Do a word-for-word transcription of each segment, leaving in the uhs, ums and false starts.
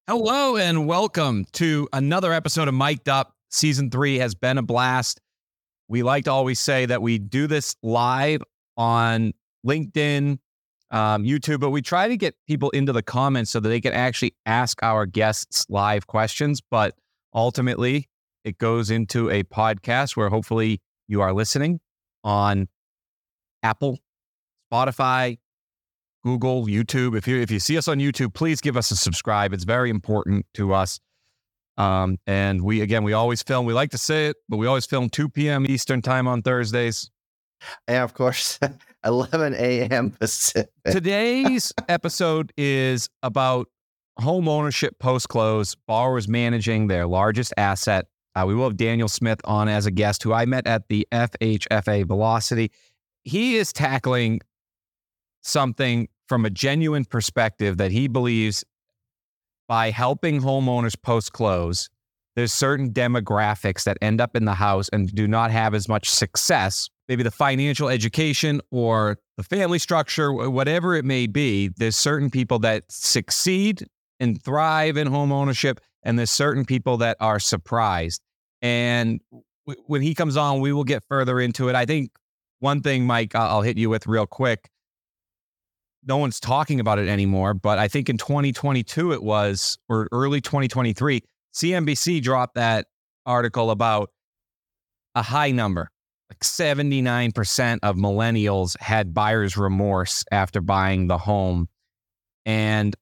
Hello and welcome to another episode of Mic'd Up. Season three has been a blast. We like to always say that we do this live on LinkedIn, um, YouTube, but we try to get people into the comments so that they can actually ask our guests live questions. But ultimately, it goes into a podcast where hopefully you are listening on Apple, Spotify, Google, YouTube. If you if you see us on YouTube, please give us a subscribe. It's very important to us. Um, and we again, we always film. We like to say it, but we always film two p.m. Eastern time on Thursdays. And of course, eleven a.m. Pacific. Today's episode is about home ownership post-close, borrowers managing their largest asset. Uh, we will have Daniel Smith on as a guest, who I met at the F H F A Velocity. He is tackling something from a genuine perspective that he believes by helping homeowners post-close, there's certain demographics that end up in the house and do not have as much success. Maybe the financial education or the family structure, whatever it may be, there's certain people that succeed and thrive in home ownership, and there's certain people that are surprised. And w- when he comes on, we will get further into it. I think one thing, Mike, I'll hit you with real quick. No one's talking about it anymore, but I think in twenty twenty-two it was, or early twenty twenty-three, C N B C dropped that article about a high number. Like seventy-nine percent of millennials had buyer's remorse after buying the home. And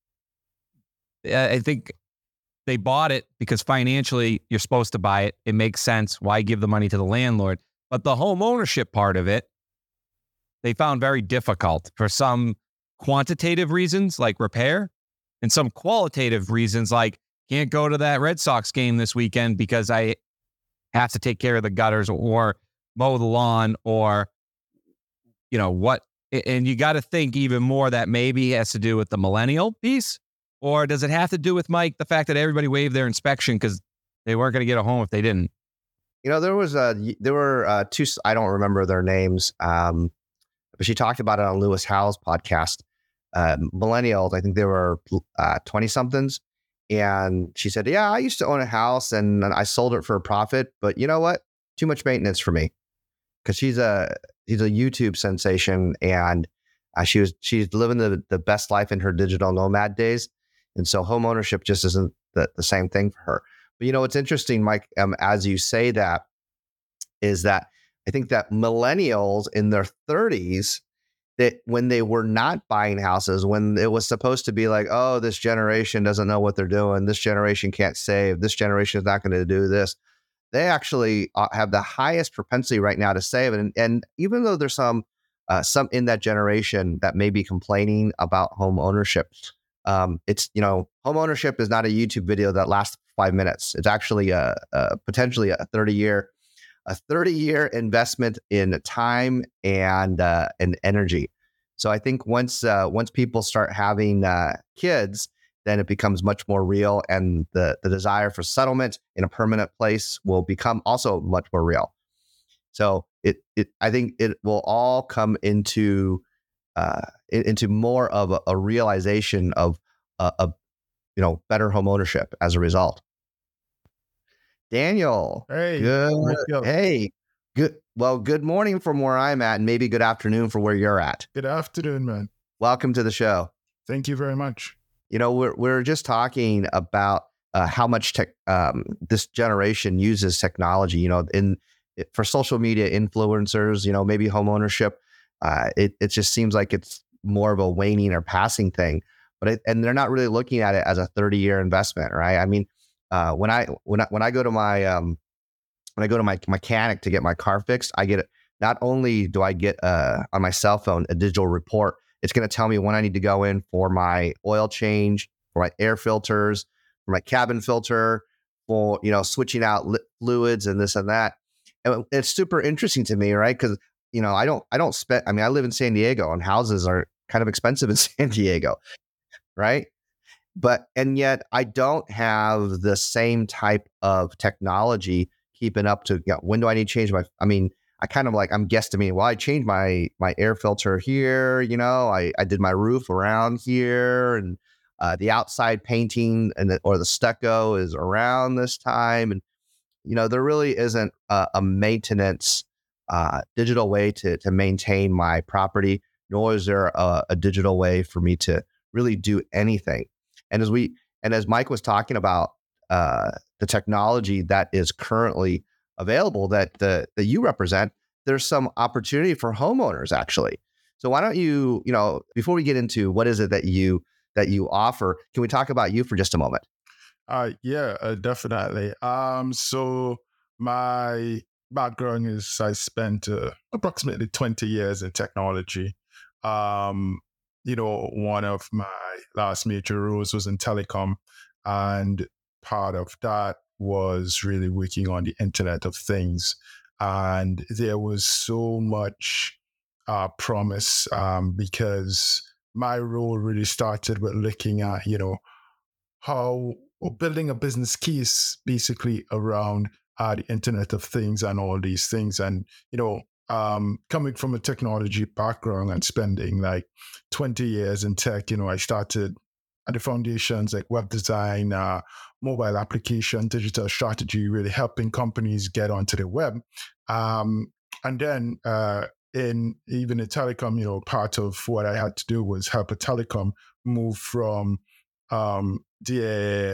I think they bought it because financially you're supposed to buy it. It makes sense. Why give the money to the landlord? But the home ownership part of it, they found very difficult for some quantitative reasons like repair, and some qualitative reasons like can't go to that Red Sox game this weekend because I have to take care of the gutters or mow the lawn, or, you know, what. And you got to think even more that maybe it has to do with the millennial piece, or does it have to do with, Mike, the fact that everybody waived their inspection because they weren't going to get a home if they didn't? You know, there was a, there were uh, two, I don't remember their names, um, but she talked about it on Lewis Howell's podcast. Uh, millennials, I think they were uh, twenty somethings. And she said, yeah, I used to own a house and I sold it for a profit, but you know what? Too much maintenance for me. Cause she's a, she's a YouTube sensation, and uh, she was, she's living the, the best life in her digital nomad days. And so home ownership just isn't the, the same thing for her. But you know, what's interesting, Mike, um, as you say that, is that I think that millennials in their thirties, that when they were not buying houses, when it was supposed to be like, oh, this generation doesn't know what they're doing, this generation can't save, this generation is not going to do this, they actually have the highest propensity right now to save. And, and even though there's some uh, some in that generation that may be complaining about home ownership, um, it's, you know, home ownership is not a YouTube video that lasts five minutes. It's actually a, a potentially a thirty year a thirty year investment in time and uh, and energy. So I think once uh, once people start having uh, kids, then it becomes much more real, and the the desire for settlement in a permanent place will become also much more real. So it it I think it will all come into uh, into more of a, a realization of uh, a you know better home ownership as a result. Daniel, hey, good. Hey, good. Well, good morning from where I'm at, and maybe good afternoon for where you're at. Good afternoon, man. Welcome to the show. Thank you very much. You know, we're we're just talking about uh, how much tech um, this generation uses technology. You know, in for social media influencers, you know, maybe home ownership. Uh, it it just seems like it's more of a waning or passing thing, but it, and they're not really looking at it as a thirty year investment, right? I mean. Uh, when I when I when I go to my um, when I go to my mechanic to get my car fixed, I get not only do I get uh, on my cell phone a digital report. It's going to tell me when I need to go in for my oil change, for my air filters, for my cabin filter, for you know switching out li- fluids and this and that. And it's super interesting to me, right? Because you know I don't I don't spend. I mean, I live in San Diego, and houses are kind of expensive in San Diego, right? But, and yet I don't have the same type of technology keeping up to, you know, when do I need to change my, I mean, I kind of like, I'm guesstimating, well, I changed my, my air filter here, you know, I, I did my roof around here, and Uh, the outside painting and the, or the stucco is around this time, and you know there really isn't a, a maintenance uh, digital way to to maintain my property, nor is there a, a digital way for me to really do anything. And as we and as Mike was talking about uh, the technology that is currently available that the that you represent, there's some opportunity for homeowners actually. So why don't you, you know, before we get into what is it that you that you offer, can we talk about you for just a moment? Uh, yeah, uh, definitely. Um, so my background is I spent uh, approximately twenty years in technology. Um, you know, one of my last major roles was in telecom, and part of that was really working on the Internet of Things. And there was so much uh, promise um, because my role really started with looking at, you know, how or building a business case basically around uh, the Internet of Things and all these things. And, you know, um, coming from a technology background and spending like twenty years in tech, you know, I started at the foundations like web design, uh, mobile application, digital strategy, really helping companies get onto the web. Um, and then uh, in even in telecom, you know, part of what I had to do was help a telecom move from um, the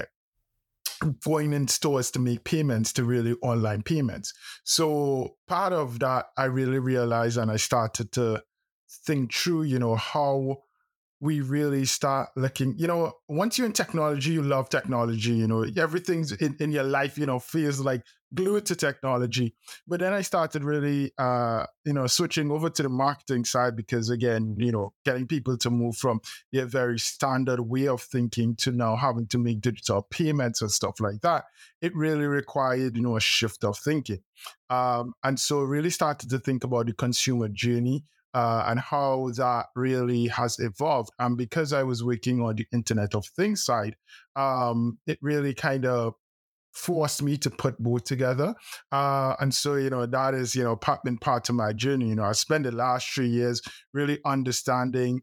going in stores to make payments to really online payments. So part of that, I really realized and I started to think through, you know, how we really start looking, you know, once you're in technology, you love technology, you know, everything's in, in your life, you know, feels like glued to technology. But then I started really, uh, you know, switching over to the marketing side because, again, you know, getting people to move from their very standard way of thinking to now having to make digital payments and stuff like that. It really required, you know, a shift of thinking. Um, and so really started to think about the consumer journey uh, and how that really has evolved. And because I was working on the Internet of Things side, um, it really kind of forced me to put both together. Uh, and so, you know, that is, you know, part, been part of my journey. You know, I spent the last three years really understanding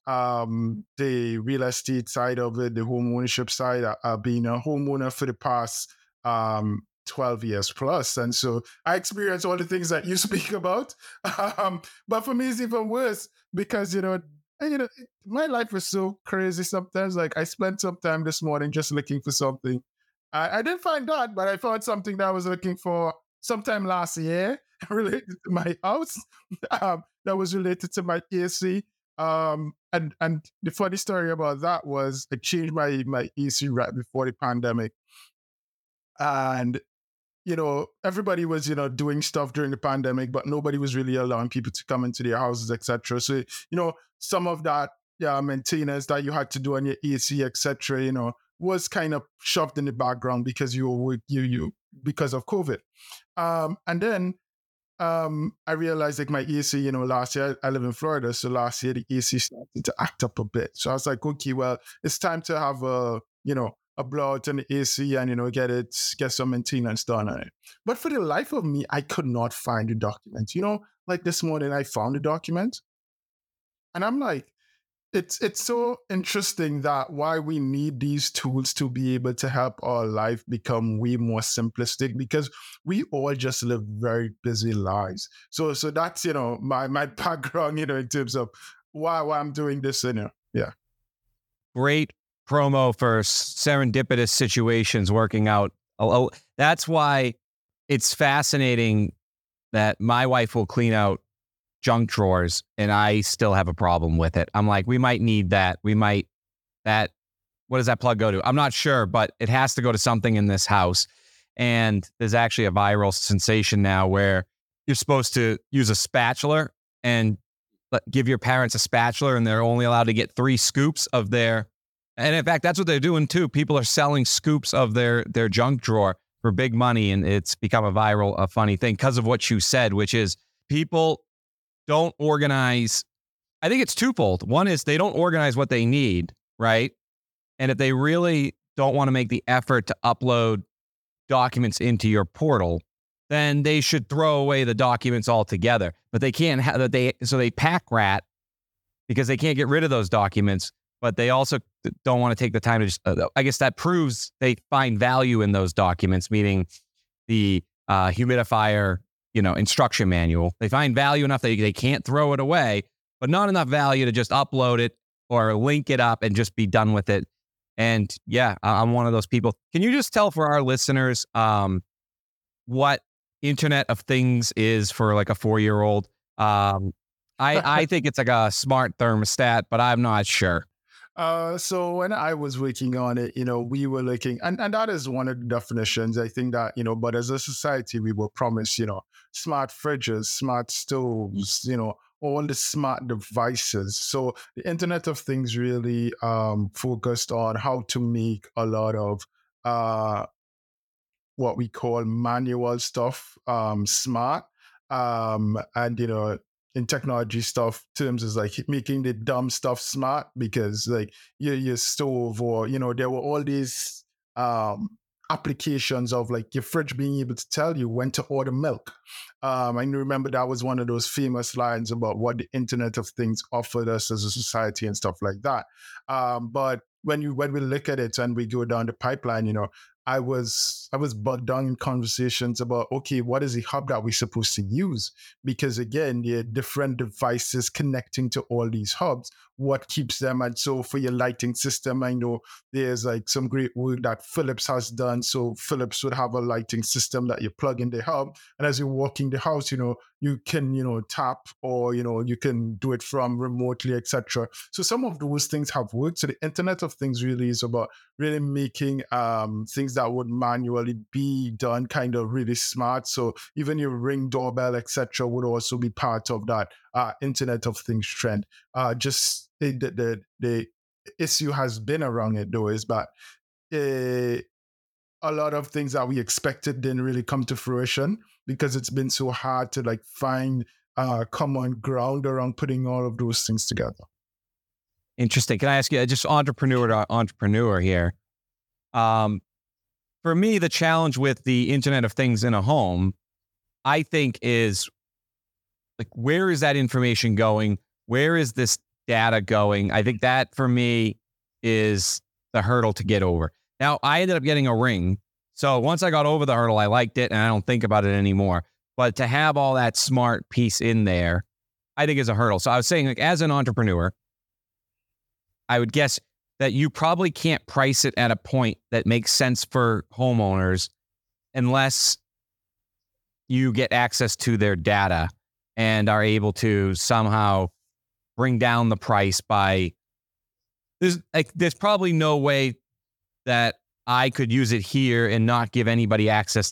um, the real estate side of it, the home ownership side. I, I've been a homeowner for the past um, twelve years plus. And so I experienced all the things that you speak about. Um, but for me, it's even worse because, you know, and, you know, my life is so crazy sometimes. Like I spent some time this morning just looking for something. I, I didn't find that, but I found something that I was looking for sometime last year related to my house. Um, that was related to my A C. Um, and and the funny story about that was I changed my my A C right before the pandemic, and you know everybody was you know doing stuff during the pandemic, but nobody was really allowing people to come into their houses, et cetera. So you know some of that yeah maintenance that you had to do on your A C, et cetera. You know was kind of shoved in the background because you were you you because of COVID. Um, and then um, I realized like my A C, you know, last year I live in Florida, so last year the A C started to act up a bit. So I was like, okay, well, it's time to have a you know a blowout on the A C and you know get it get some maintenance done on it. But for the life of me, I could not find the document. You know, like this morning I found the document, and I'm like, it's it's so interesting that why we need these tools to be able to help our life become way more simplistic because we all just live very busy lives. So so that's you know my my background you know in terms of why why I'm doing this in here. Yeah. Great promo for serendipitous situations working out. Oh, that's why it's fascinating that my wife will clean out junk drawers and I still have a problem with it. I'm like, we might need that. We might, that, what does that plug go to? I'm not sure, but it has to go to something in this house. And there's actually a viral sensation now where you're supposed to use a spatula and give your parents a spatula and they're only allowed to get three scoops of their, and in fact, that's what they're doing too. People are selling scoops of their, their junk drawer for big money. And it's become a viral, a funny thing because of what you said, which is people don't organize. I think it's twofold. One is they don't organize what they need, right? And if they really don't want to make the effort to upload documents into your portal, then they should throw away the documents altogether. But they can't have that. They so they pack rat because they can't get rid of those documents. but they also don't want to take the time to just, uh, I guess that proves they find value in those documents, meaning the uh, humidifier, you know, instruction manual. They find value enough that they, they can't throw it away, but not enough value to just upload it or link it up and just be done with it. And yeah, I'm one of those people. Can you just tell for our listeners um, what Internet of Things is for like a four-year-old? Um, I, I think it's like a smart thermostat, but I'm not sure. Uh, so when I was working on it, you know, we were looking, and, and that is one of the definitions. I think that, you know, but as a society, we were promised, you know, smart fridges, smart stoves, you know, all the smart devices. So the Internet of Things really um, focused on how to make a lot of uh, what we call manual stuff um, smart. Um, and, you know, in technology stuff terms is like making the dumb stuff smart, because like your, your stove, or, you know, there were all these um, applications of like your fridge being able to tell you when to order milk. Um, I remember that was one of those famous lines about what the Internet of Things offered us as a society and stuff like that. Um, but when you when we look at it and we go down the pipeline, you know, I was I was bogged down in conversations about, okay, what is the hub that we're supposed to use? Because again, there are different devices connecting to all these hubs. What keeps them? And so for your lighting system, I know there's like some great work that Philips has done. So Philips would have a lighting system that you plug in the hub, and as you're walking the house, you know, you can, you know, tap, or, you know, you can do it from remotely, et cetera. So some of those things have worked. So the Internet of Things really is about really making um, things that would manually be done kind of really smart. So even your Ring doorbell, et cetera, would also be part of that uh, Internet of Things trend. Uh, just the, the the issue has been around it though is that uh, a lot of things that we expected didn't really come to fruition, because it's been so hard to like find uh, common ground around putting all of those things together. Interesting. Can I ask you, just entrepreneur to entrepreneur here? Um, for me, the challenge with the Internet of Things in a home, I think, is like, where is that information going? Where is this data going? I think that for me is the hurdle to get over. Now, I ended up getting a Ring. So once I got over the hurdle, I liked it and I don't think about it anymore. But to have all that smart piece in there, I think is a hurdle. So I was saying, like, as an entrepreneur, I would guess that you probably can't price it at a point that makes sense for homeowners unless you get access to their data and are able to somehow bring down the price by, there's like, there's probably no way that I could use it here and not give anybody access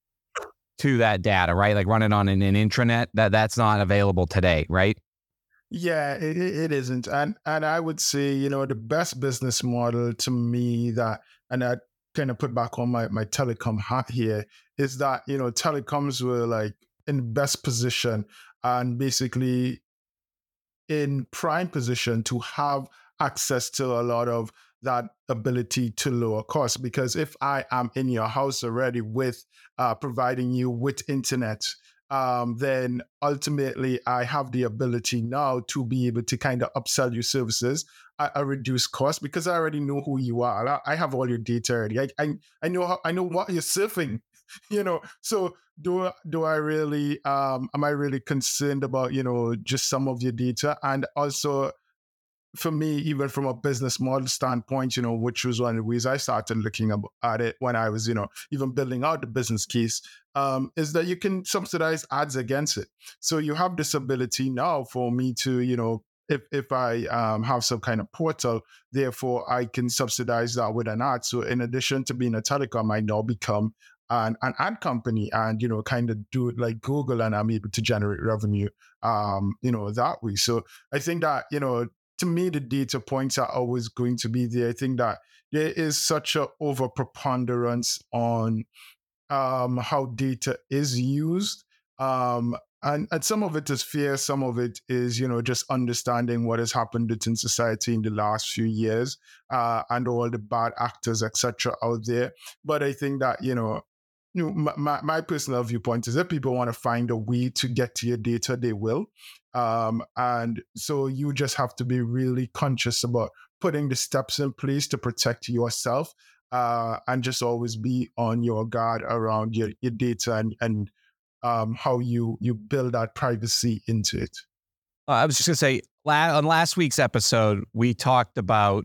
to that data, right? Like run it on an, an intranet. That that's not available today, right? Yeah, it, it isn't. And and I would say, you know, the best business model to me that, and I kind of put back on my, my telecom hat here, is that, you know, telecoms were like in best position and basically in prime position to have access to a lot of that ability to lower costs. Because if I am in your house already with uh, providing you with internet, um, then ultimately I have the ability now to be able to kind of upsell you services at a reduced cost, because I already know who you are. I, I have all your data already. I, I, I know how, I know what you're surfing, you know. So do do I really um, am I really concerned about, you know, just some of your data? And also, for me, even from a business model standpoint, you know, which was one of the ways I started looking at it when I was, you know, even building out the business case, um, is that you can subsidize ads against it. So you have this ability now for me to, you know, if if I um, have some kind of portal, therefore I can subsidize that with an ad. So in addition to being a telecom, I now become an, an ad company and, you know, kind of do it like Google, and I'm able to generate revenue, um, you know, that way. So I think that, you know, to me, the data points are always going to be there. I think that there is such a over preponderance on um, how data is used. Um, and, and some of it is fear, some of it is, you know, just understanding what has happened within society in the last few years, uh, and all the bad actors, et cetera, out there. But I think that, you know, you know, my, my, my personal viewpoint is if people want to find a way to get to your data, they will. Um, and so you just have to be really conscious about putting the steps in place to protect yourself, uh, and just always be on your guard around your, your data and, and um, how you, you build that privacy into it. Uh, I was just going to say, la- on last week's episode, we talked about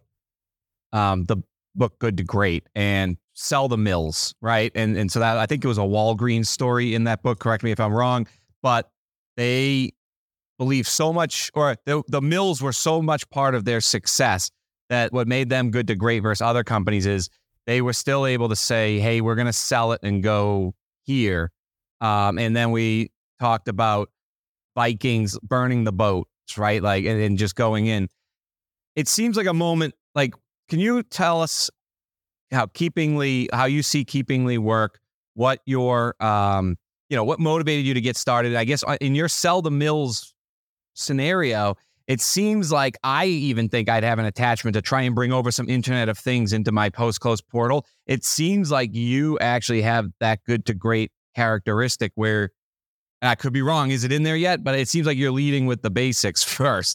um, the book Good to Great and Sell the Mills, right? And and so that, I think it was a Walgreens story in that book. Correct me if I'm wrong, but they believe so much, or the, the mills were so much part of their success that what made them good to great versus other companies is they were still able to say, hey, we're going to sell it and go here. Um, and then we talked about Vikings burning the boats, right? Like, and, and just going in. It seems like a moment, like, can you tell us how Keepingly, how you see Keepingly work, what your, um, you know, what motivated you to get started? I guess in your Sell the Mills scenario, it seems like I even think I'd have an attachment to try and bring over some Internet of Things into my post-close portal. It seems like you actually have that good to great characteristic where, and I could be wrong, is it in there yet? But it seems like you're leading with the basics first.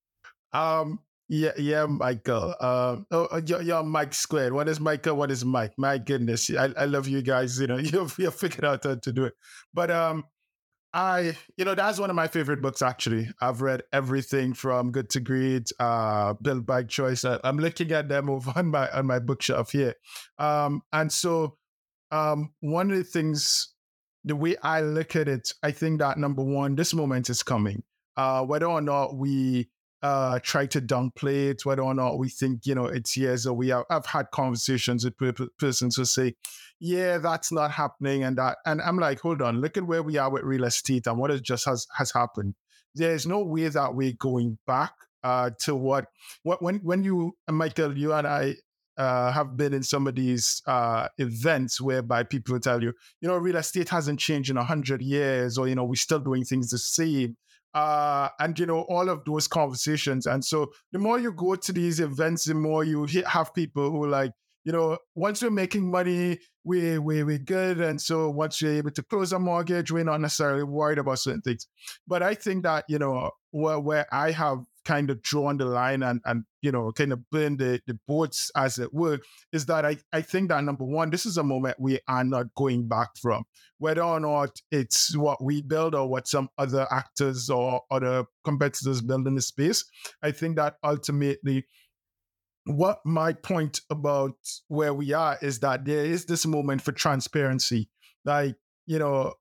Um, yeah, yeah, Michael. Um, oh, uh, you're, you're Mike squared. What is Michael? What is Mike? My goodness, I, I love you guys. You know, you've you figured out how to do it. But um, I, you know, that's one of my favorite books. Actually, I've read everything from Good to Great, uh, Build by Choice. I, I'm looking at them over on my on my bookshelf here. Um, and so, um, one of the things, the way I look at it, I think that number one, this moment is coming. Uh, whether or not we uh, try to downplay it, whether or not we think, you know, it's years or we have, I've had conversations with per- persons who say, yeah, that's not happening. And that, and I'm like, hold on, look at where we are with real estate and what has just has, has happened. There's no way that we're going back uh, to what, what, when, when you, Michael, you and I uh, have been in some of these uh, events whereby people will tell you, you know, real estate hasn't changed in a hundred years, or, you know, we're still doing things the same. Uh, and, you know, all of those conversations. And so the more you go to these events, the more you have people who are like, you know, once we're making money, we, we, we're good. And so once you're able to close a mortgage, we're not necessarily worried about certain things. But I think that, you know, where, where I have kind of drawn the line and, and you know, kind of burn the, the boats, as it were, is that I, I think that, number one, this is a moment we are not going back from. Whether or not it's what we build or what some other actors or other competitors build in the space, I think that ultimately what my point about where we are is that there is this moment for transparency. Like, you know,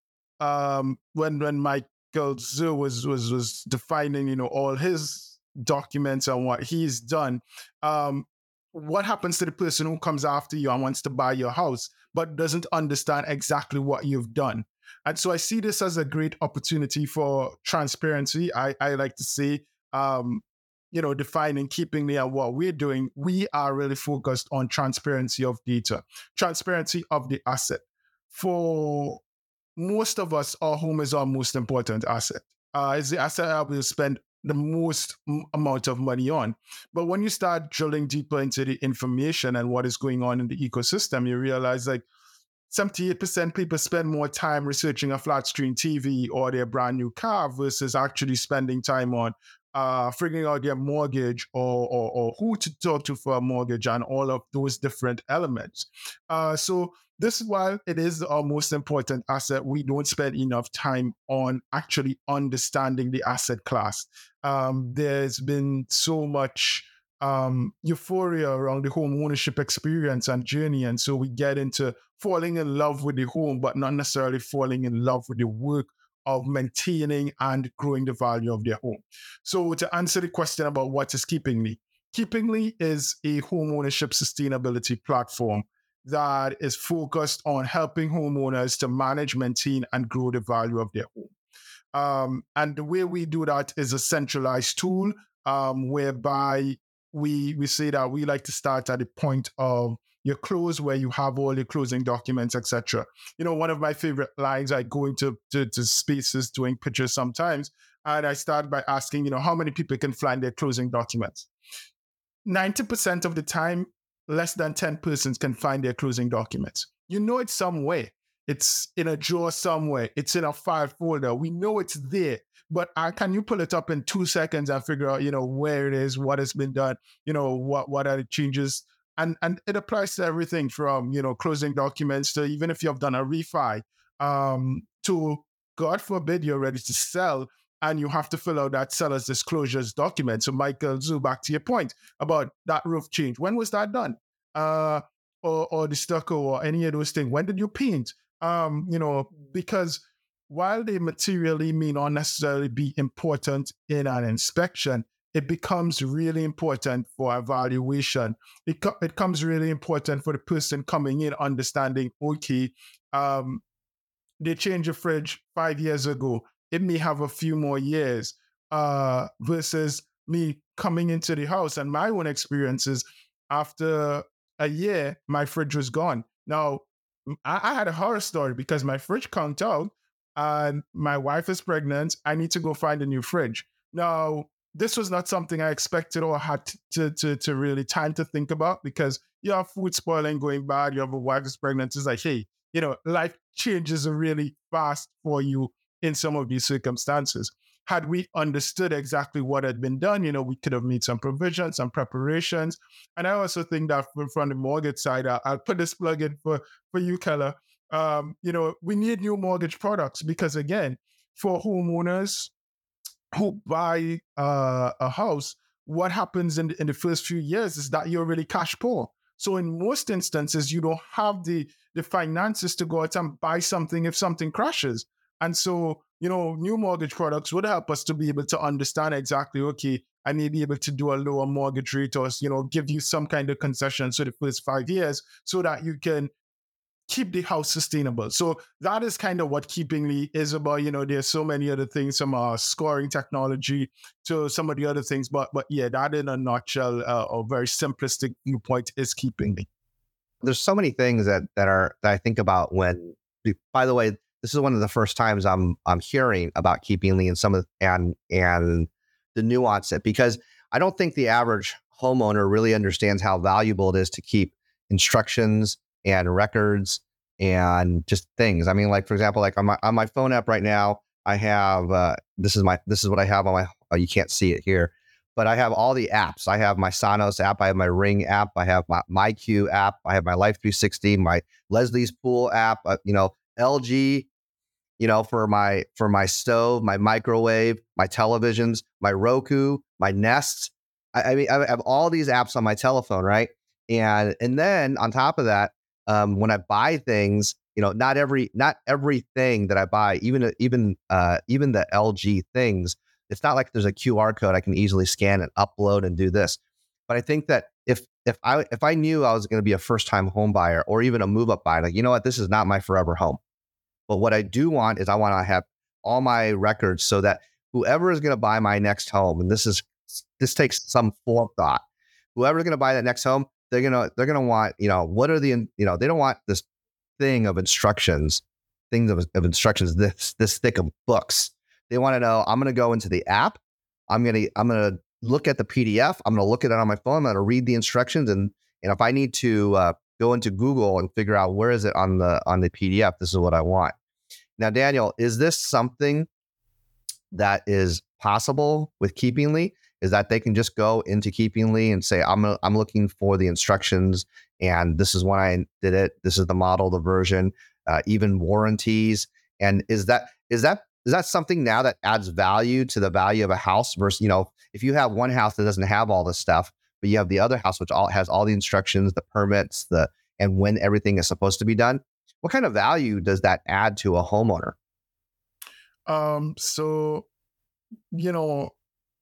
um, when when Michael Zhu was was was defining, you know, all his documents and what he's done, um, what happens to the person who comes after you and wants to buy your house but doesn't understand exactly what you've done? And so I see this as a great opportunity for transparency. I, I like to say, um, you know, defining Keepingly and what we're doing, we are really focused on transparency of data, transparency of the asset. For most of us, our home is our most important asset. Uh, it's the asset that we'll spend the most m- amount of money on. But when you start drilling deeper into the information and what is going on in the ecosystem, you realize like seventy-eight percent people spend more time researching a flat screen T V or their brand new car versus actually spending time on uh, figuring out their mortgage or, or, or who to talk to for a mortgage and all of those different elements. Uh, so this is why it is our most important asset. We don't spend enough time on actually understanding the asset class. Um, there's been so much um, euphoria around the home ownership experience and journey. And so we get into falling in love with the home, but not necessarily falling in love with the work of maintaining and growing the value of their home. So to answer the question about what is Keepingly, Keepingly is a home ownership sustainability platform that is focused on helping homeowners to manage, maintain, and grow the value of their home. Um, and the way we do that is a centralized tool um, whereby we we say that we like to start at the point of your close, where you have all your closing documents, et cetera. You know, one of my favorite lines, I go into to, to spaces doing pitches sometimes, and I start by asking, you know, how many people can find their closing documents? ninety percent of the time, less than ten persons can find their closing documents. You know it's somewhere. It's in a drawer somewhere. It's in a file folder. We know it's there, but uh, can you pull it up in two seconds and figure out, you know, where it is, what has been done, you know, what what are the changes? And and it applies to everything from, you know, closing documents to even if you have done a refi, um, to God forbid you're ready to sell and you have to fill out that seller's disclosures document. So Michael Zoo, back to your point about that roof change. When was that done? Uh, or, or the stucco or any of those things. When did you paint? Um, you know, because while they materially may not necessarily be important in an inspection, it becomes really important for evaluation. It, co- it becomes really important for the person coming in understanding, okay, um, they changed a fridge five years ago. It may have a few more years uh, versus me coming into the house and my own experiences. After a year, my fridge was gone. Now, I, I had a horror story because my fridge conked out and my wife is pregnant. I need to go find a new fridge. Now, this was not something I expected or had to, to, to really time to think about because you have food spoiling, going bad, you have a wife is pregnant. It's like, hey, you know, life changes really fast for you in some of these circumstances. Had we understood exactly what had been done, you know, we could have made some provisions, some preparations. And I also think that from, from the mortgage side, I'll, I'll put this plug in for, for you, Keller. Um, you know, we need new mortgage products because, again, for homeowners who buy uh, a house, what happens in, in the first few years is that you're really cash poor. So in most instances, you don't have the, the finances to go out and buy something if something crashes. And so, you know, new mortgage products would help us to be able to understand exactly, okay, I may be able to do a lower mortgage rate or, you know, give you some kind of concession for the first five years so that you can keep the house sustainable. So that is kind of what Keepingly is about. You know, there's so many other things, some uh, scoring technology to some of the other things. But but yeah, that in a nutshell, uh, a very simplistic viewpoint is Keepingly. There's so many things that that are that I think about when. By the way, this is one of the first times I'm I'm hearing about Keepingly and some of and and the nuance it because I don't think the average homeowner really understands how valuable it is to keep instructions and records and just things. I mean, like for example, like on my on my phone app right now, I have uh, this is my this is what I have on my. Oh, you can't see it here, but I have all the apps. I have my Sonos app, I have my Ring app, I have my MyQ app, I have my Life three sixty, my Leslie's Pool app. Uh, you know, L G. You know, for my for my stove, my microwave, my televisions, my Roku, my Nest. I, I mean, I have all these apps on my telephone, right? And and then on top of that. Um, when I buy things, you know, not every not everything that I buy, even even uh, even the L G things, it's not like there's a Q R code I can easily scan and upload and do this. But I think that if if I if I knew I was going to be a first time home buyer or even a move up buyer, like you know what, this is not my forever home. But what I do want is I want to have all my records so that whoever is going to buy my next home, and this is this takes some forethought, whoever's going to buy that next home. They're gonna they're gonna want, you know, what are the, you know, they don't want this thing of instructions, things of, of instructions this this thick of books. They want to know, I'm gonna go into the app, I'm gonna I'm gonna look at the P D F, I'm gonna look at it on my phone, I'm gonna read the instructions, and and if I need to uh, go into Google and figure out where is it on the on the P D F, this is what I want. Now, Daniel, is this something that is possible with Keepingly? Is that they can just go into Keepingly and say, I'm a, I'm looking for the instructions, and this is when I did it. This is the model, the version, uh, even warranties. And is that is that is that something now that adds value to the value of a house versus, you know, if you have one house that doesn't have all this stuff, but you have the other house which all has all the instructions, the permits, the and when everything is supposed to be done, what kind of value does that add to a homeowner? Um. So, you know.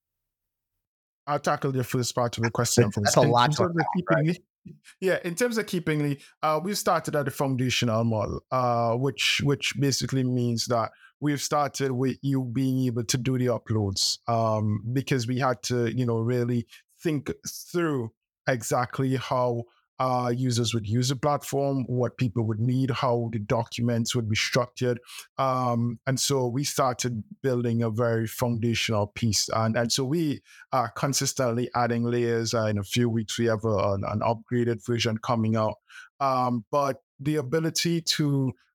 I'll tackle the first part of the question first. That's a lot to unpack, right? Yeah, in terms of Keepingly, uh, we've started at the foundational model, uh, which which basically means that we've started with you being able to do the uploads, um, because we had to, you know, really think through exactly how uh, users would use the platform, what people would need, how the documents would be structured. Um, and so we started building a very foundational piece. And, and so we are consistently adding layers. Uh, in a few weeks, we have a, an, an upgraded version coming out. Um, but the ability to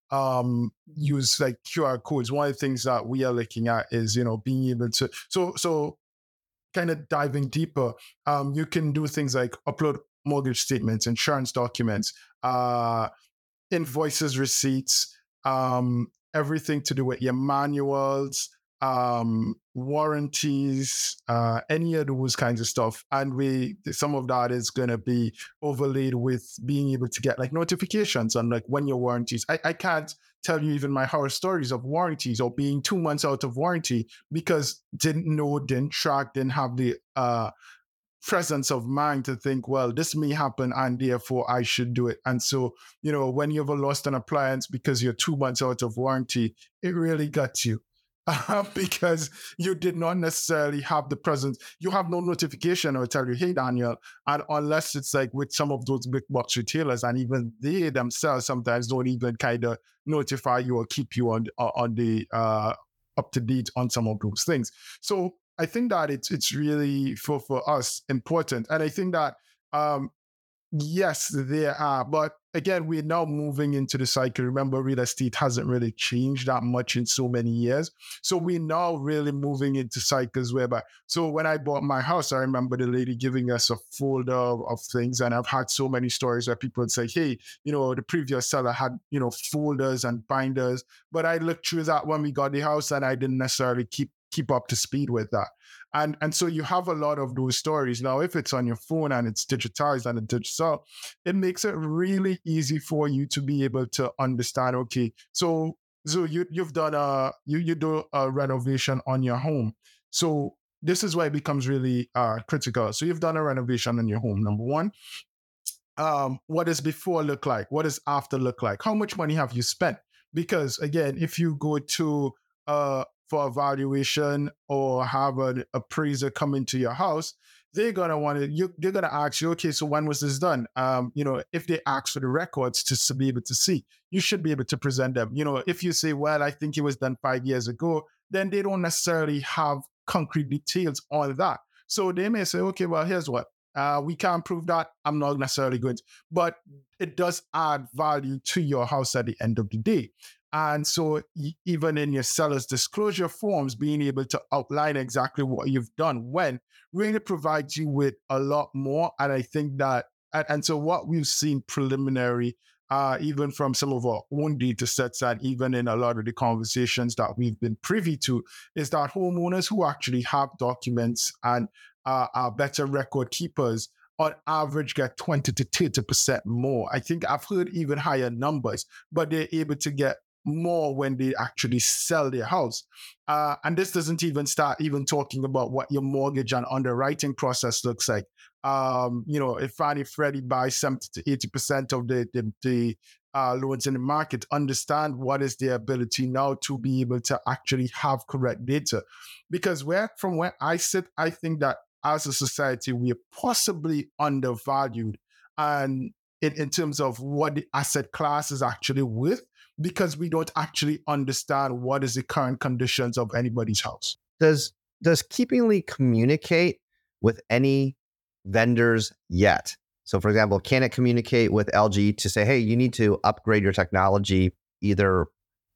um, use like Q R codes. One of the things that we are looking at is, you know, being able to, so, so kind of diving deeper, um, you can do things like upload mortgage statements, insurance documents, uh, invoices, receipts, um, everything to do with your manuals, um, warranties, uh, any of those kinds of stuff. And we, some of that is going to be overlaid with being able to get like notifications on like when your warranties. I, I can't tell you even my horror stories of warranties or being two months out of warranty because didn't know, didn't track, didn't have the uh, presence of mind to think, well, this may happen and therefore I should do it. And so, you know, when you ever lost an appliance because you're two months out of warranty, it really got you. Uh, because you did not necessarily have the presence. You have no notification or tell you, hey, Daniel. And unless it's like with some of those big box retailers, and even they themselves sometimes don't even kind of notify you or keep you on, on the uh, up to date on some of those things. So I think that it's it's really for, for us important. And I think that um, yes, there are, but again, we're now moving into the cycle. Remember, real estate hasn't really changed that much in so many years. So we're now really moving into cycles whereby, so when I bought my house, I remember the lady giving us a folder of things. And I've had so many stories where people would say, hey, you know, the previous seller had, you know, folders and binders, but I looked through that when we got the house and I didn't necessarily keep keep up to speed with that. And, and so you have a lot of those stories. Now, if it's on your phone and it's digitized and it's digital, it makes it really easy for you to be able to understand, okay, so so you, you've done a, you, you do a renovation on your home. So this is why it becomes really uh, critical. So you've done a renovation on your home. Number one, um, what does before look like? What does after look like? How much money have you spent? Because again, if you go to uh, for evaluation or have an appraiser come into your house, they're gonna want to. You, they're gonna ask you, okay, so when was this done? Um, you know, if they ask for the records to, to be able to see, you should be able to present them. You know, if you say, well, I think it was done five years ago, then they don't necessarily have concrete details on that. So they may say, okay, well, here's what. Uh, we can't prove that. I'm not necessarily going to, but it does add value to your house at the end of the day. And so even in your seller's disclosure forms, being able to outline exactly what you've done when really provides you with a lot more. And I think that, and, and so what we've seen preliminary, uh, even from some of our own data sets and even in a lot of the conversations that we've been privy to, is that homeowners who actually have documents and uh, are better record keepers on average get twenty to thirty percent more. I think I've heard even higher numbers, but they're able to get more when they actually sell their house. Uh, and this doesn't even start even talking about what your mortgage and underwriting process looks like. Um, you know, if Fannie Freddie buys seventy to eighty percent of the, the, the uh, loans in the market, understand what is their ability now to be able to actually have correct data. Because where from where I sit, I think that as a society, we are possibly undervalued and in, in terms of what the asset class is actually worth, because we don't actually understand what is the current conditions of anybody's house. Does does Keepingly communicate with any vendors yet? So for example, can it communicate with L G to say, hey, you need to upgrade your technology, either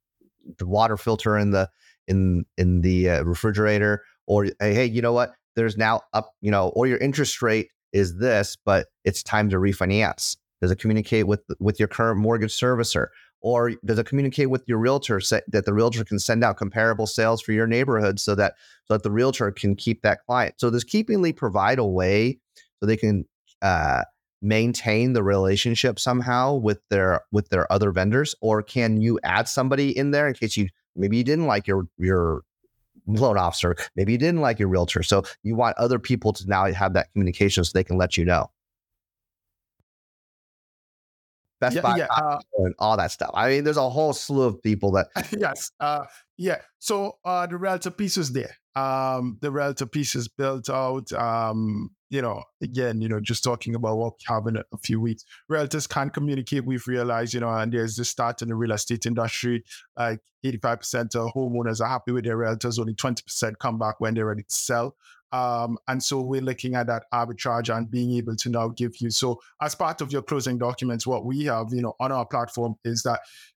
the water filter in the in in the uh, refrigerator, or hey, hey, you know what? There's now up, you know, or your interest rate is this, but it's time to refinance. Does it communicate with with your current mortgage servicer? Or does it communicate with your realtor so that the realtor can send out comparable sales for your neighborhood so that so that the realtor can keep that client? So does Keepingly provide a way so they can uh, maintain the relationship somehow with their with their other vendors? Or can you add somebody in there in case you maybe you didn't like your your loan officer, maybe you didn't like your realtor, so you want other people to now have that communication so they can let you know? Best yeah, Buy yeah, uh, and all that stuff. I mean, there's a whole slew of people that. yes, uh, yeah. So uh, the realtor piece is there. Um, the realtor piece is built out. Um, you know, again, you know, just talking about what we have in a, a few weeks. Realtors can't communicate. We've realized, you know, and there's this start in the real estate industry. Like eighty-five percent of homeowners are happy with their realtors. Only twenty percent come back when they're ready to sell. Um, and so we're looking at that arbitrage and being able to now give you. So as part of your closing documents, what we have, you know, on our platform is that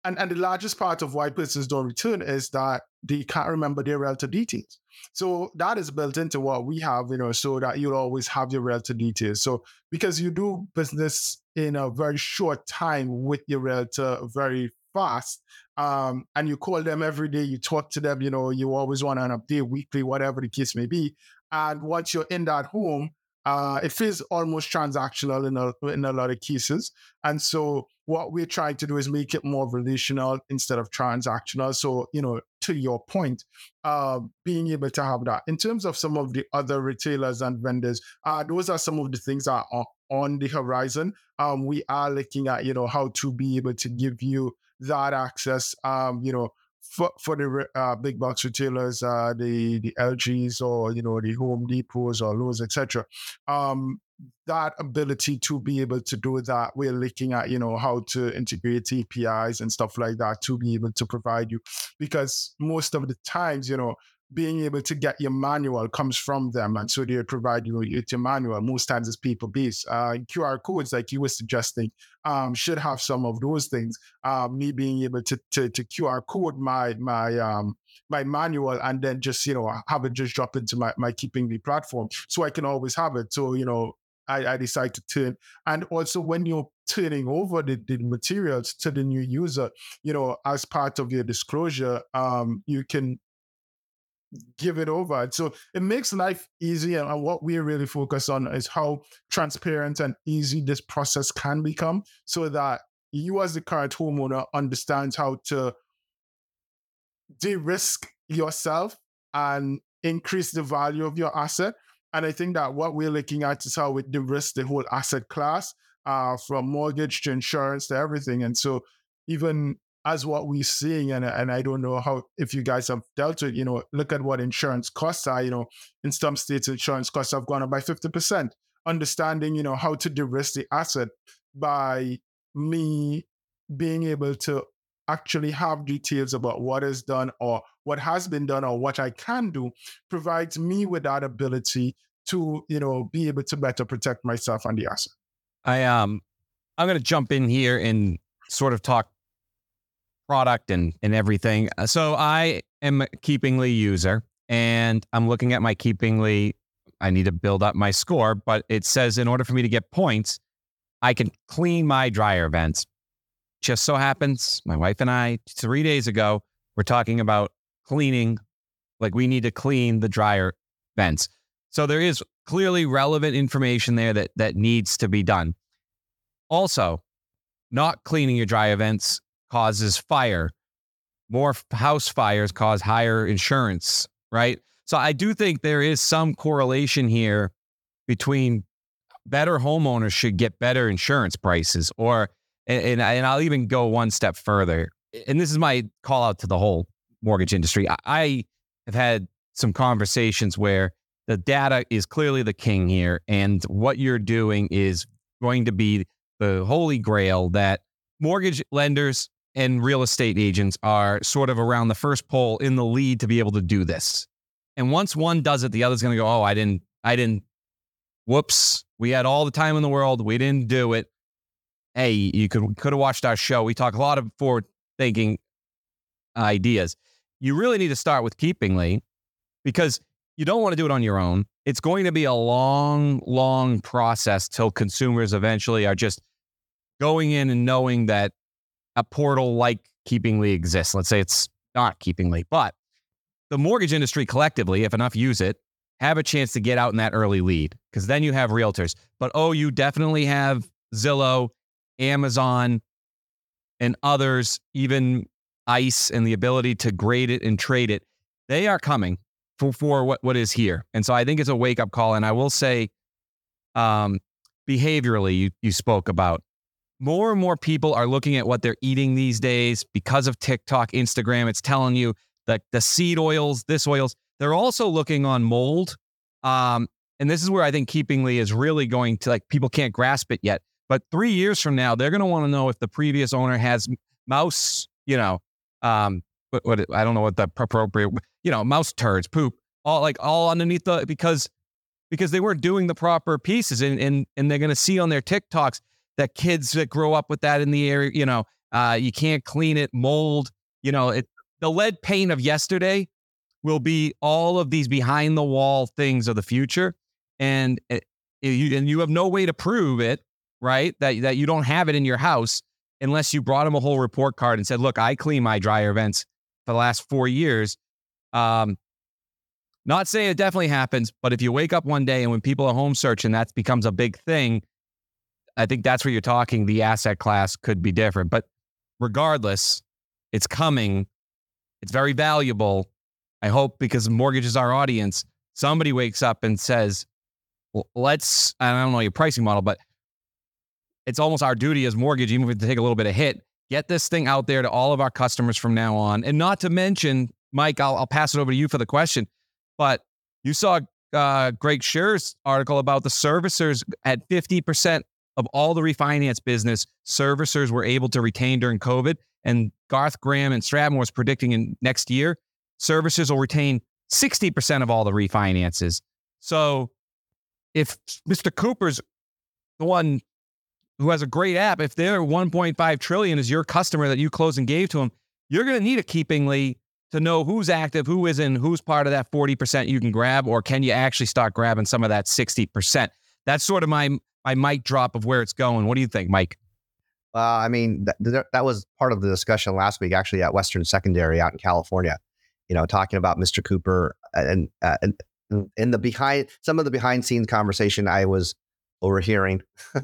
and, and the largest part of why persons don't return is that they can't remember their realtor details. So that is built into what we have, you know, so that you'll always have your realtor details. So because you do business in a very short time with your realtor very fast, um, and you call them every day, you talk to them, you know, you always want an update weekly, whatever the case may be. And once you're in that home, uh, it feels almost transactional in a, in a lot of cases. And so what we're trying to do is make it more relational instead of transactional. So, you know, to your point, uh, being able to have that. In terms of some of the other retailers and vendors, uh, those are some of the things that are on the horizon. Um, we are looking at, you know, how to be able to give you that access, um, you know, for, for the uh, big box retailers, uh, the the L Gs or, you know, the Home Depots or Lowe's, et cetera. Um, that ability to be able to do that, we're looking at, you know, how to integrate A P Is and stuff like that to be able to provide you. Because most of the times, you know, being able to get your manual comes from them. And so they provide you with your manual. Most times it's paper-based. Uh, Q R codes, like you were suggesting, um, should have some of those things. Um, me being able to, to, to Q R code my my um, my manual and then just, you know, have it just drop into my, my Keepingly platform so I can always have it. So, you know, I, I decide to turn. And also when you're turning over the, the materials to the new user, you know, as part of your disclosure, um, you can give it over. So it makes life easier. And what we really focus on is how transparent and easy this process can become so that you as the current homeowner understands how to de-risk yourself and increase the value of your asset. And I think that what we're looking at is how we de-risk the whole asset class, uh, from mortgage to insurance to everything. And so even as what we're seeing, and, and I don't know how, if you guys have dealt with, you know, look at what insurance costs are, you know, in some states, insurance costs have gone up by fifty percent. Understanding, you know, how to de-risk the asset by me being able to actually have details about what is done or what has been done or what I can do provides me with that ability to, you know, be able to better protect myself and the asset. I um I'm going to jump in here and sort of talk product and and everything. So I am a Keepingly user and I'm looking at my Keepingly. I need to build up my score, but it says in order for me to get points, I can clean my dryer vents. Just so happens, my wife and I, three days ago, were talking about cleaning, like we need to clean the dryer vents. So there is clearly relevant information there that that needs to be done. Also, not cleaning your dryer vents causes fire. More house fires cause higher insurance, right? So I do think there is some correlation here between better homeowners should get better insurance prices, or And, and and I'll even go one step further. And this is my call out to the whole mortgage industry. I, I have had some conversations where the data is clearly the king here. And what you're doing is going to be the holy grail that mortgage lenders and real estate agents are sort of around the first pole in the lead to be able to do this. And once one does it, the other's going to go, oh, I didn't, I didn't, whoops. We had all the time in the world. We didn't do it. Hey, you could could have watched our show. We talk a lot of forward-thinking ideas. You really need to start with Keepingly because you don't want to do it on your own. It's going to be a long, long process till consumers eventually are just going in and knowing that a portal like Keepingly exists. Let's say it's not Keepingly, but the mortgage industry collectively, if enough use it, have a chance to get out in that early lead because then you have realtors. But oh, you definitely have Zillow, Amazon, and others, even ICE, and the ability to grade it and trade it. They are coming for, for what, what is here. And so I think it's a wake-up call. And I will say, um, behaviorally, you, you spoke about, more and more people are looking at what they're eating these days because of TikTok, Instagram. It's telling you that the seed oils, this oils. They're also looking on mold. Um, and this is where I think Keepingly is really going to, like, people can't grasp it yet. But three years from now, they're going to want to know if the previous owner has mouse, you know, um, what, what I don't know what the appropriate, you know, mouse turds, poop, all like all underneath the, because, because they weren't doing the proper pieces. And, and, and they're going to see on their TikToks that kids that grow up with that in the area, you know, Uh, you can't clean it, mold. You know, it, the lead paint of yesterday will be all of these behind the wall things of the future. And, it, you, and you have no way to prove it, right? That, that you don't have it in your house unless you brought them a whole report card and said, look, I clean my dryer vents for the last four years. Um, not saying it definitely happens, but if you wake up one day and when people are home searching, that becomes a big thing. I think that's where you're talking. The asset class could be different, but regardless, it's coming. It's very valuable. I hope, because mortgage is our audience, somebody wakes up and says, well, let's, I don't know your pricing model, but it's almost our duty as mortgage, even if we take a little bit of hit, get this thing out there to all of our customers from now on. And not to mention, Mike, I'll, I'll pass it over to you for the question, but you saw uh, Greg Scher's article about the servicers at fifty percent of all the refinance business servicers were able to retain during COVID. And Garth Graham and Stratton was predicting in next year, servicers will retain sixty percent of all the refinances. So if Mister Cooper's the one who has a great app, if their one point five trillion is your customer that you closed and gave to them, you're going to need a Keepingly to know who's active, who isn't, who's part of that forty percent you can grab, or can you actually start grabbing some of that sixty percent? That's sort of my my mic drop of where it's going. What do you think, Mike? Uh, I mean, th- that was part of the discussion last week, actually, at Western Secondary out in California, you know, talking about Mister Cooper and, uh, and in the behind, some of the behind scenes conversation I was overhearing.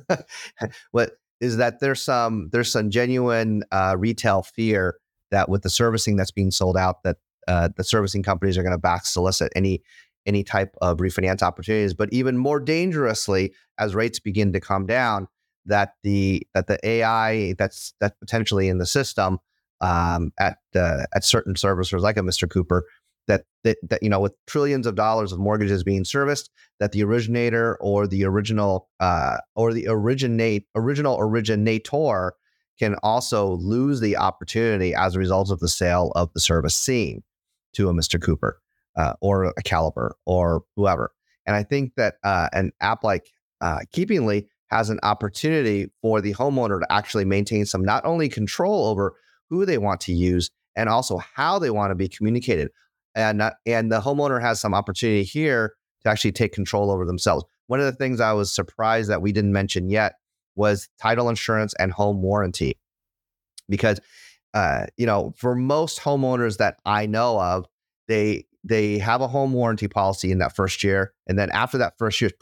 What is that there's some, there's some genuine uh, retail fear that with the servicing that's being sold out, that uh, the servicing companies are going to back solicit any any type of refinance opportunities. But even more dangerously, as rates begin to come down, that the that the A I that's that's potentially in the system um, at uh, at certain servicers like a Mister Cooper, that, that that you know, with trillions of dollars of mortgages being serviced, that the originator or the original uh, or the originate original originator can also lose the opportunity as a result of the sale of the servicing to a Mister Cooper uh, or a Caliber or whoever. And I think that uh, an app like uh, Keepingly has an opportunity for the homeowner to actually maintain some not only control over who they want to use and also how they want to be communicated. And, uh, and the homeowner has some opportunity here to actually take control over themselves. One of the things I was surprised that we didn't mention yet was title insurance and home warranty. Because, uh, you know, for most homeowners that I know of, they they have a home warranty policy in that first year. And then after that first year,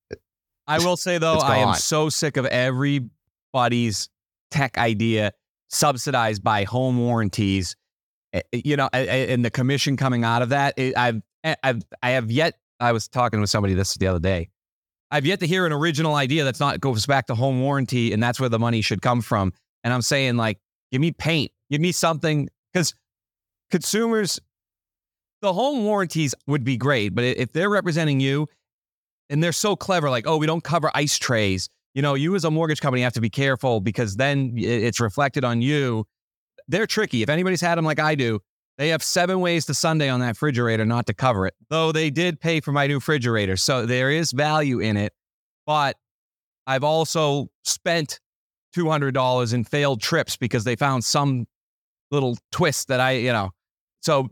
I will say, though, I am so sick of everybody's tech idea subsidized by home warranties, you know, and the commission coming out of that. I've, I've, I have yet, I was talking with somebody this the other day. I've yet to hear an original idea that's not goes back to home warranty, and that's where the money should come from. And I'm saying, like, give me paint, give me something, because consumers, the home warranties would be great, but if they're representing you and they're so clever, like, oh, we don't cover ice trays, you know, you as a mortgage company have to be careful because then it's reflected on you. They're tricky. If anybody's had them like I do, they have seven ways to Sunday on that refrigerator not to cover it. Though they did pay for my new refrigerator, so there is value in it. But I've also spent two hundred dollars in failed trips because they found some little twist that I, you know. So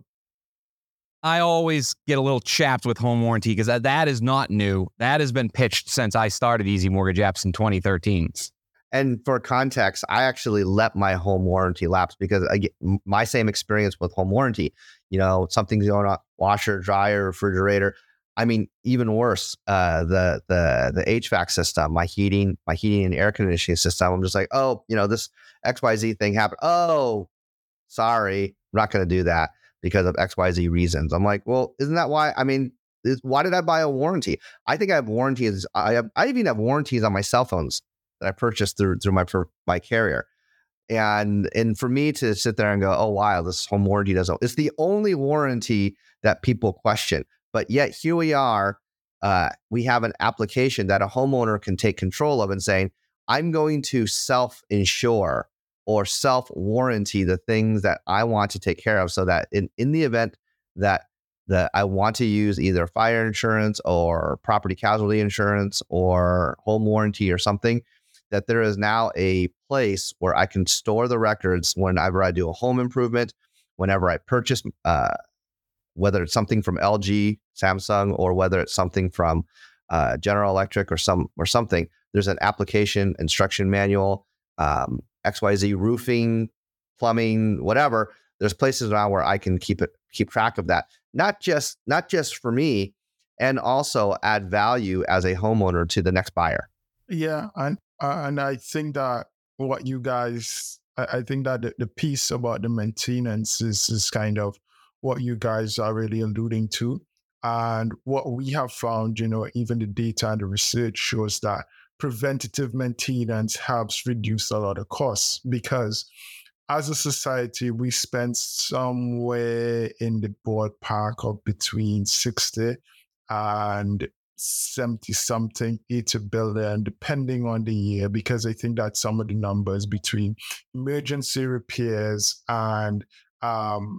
I always get a little chapped with home warranty because that, that is not new. That has been pitched since I started Easy Mortgage Apps in twenty thirteen. And for context, I actually let my home warranty lapse because I get my same experience with home warranty. You know, something's going on, washer, dryer, refrigerator. I mean, even worse, uh, the the the H V A C system, my heating, my heating and air conditioning system. I'm just like, oh, you know, this X Y Z thing happened. Oh, sorry, I'm not going to do that because of X Y Z reasons. I'm like, well, isn't that why? I mean, is, why did I buy a warranty? I think I have warranties. I have, I even have warranties on my cell phones that I purchased through through my my carrier. And and for me to sit there and go, oh, wow, this home warranty doesn't, it's the only warranty that people question. But yet here we are, uh, we have an application that a homeowner can take control of and saying, I'm going to self-insure or self-warranty the things that I want to take care of so that in, in the event that that I want to use either fire insurance or property casualty insurance or home warranty or something, that there is now a place where I can store the records whenever I do a home improvement, whenever I purchase, uh, whether it's something from L G, Samsung, or whether it's something from uh, General Electric or some or something. There's an application instruction manual, um, X Y Z roofing, plumbing, whatever. There's places now where I can keep it, keep track of that. Not just not just for me, and also add value as a homeowner to the next buyer. Yeah, and uh, and I think that what you guys, I, I think that the, the piece about the maintenance is is kind of what you guys are really alluding to. And what we have found, you know, even the data and the research shows that preventative maintenance helps reduce a lot of costs, because as a society, we spend somewhere in the ballpark of between sixty and seventy something, eighty billion, depending on the year, because I think that some of the numbers between emergency repairs and um,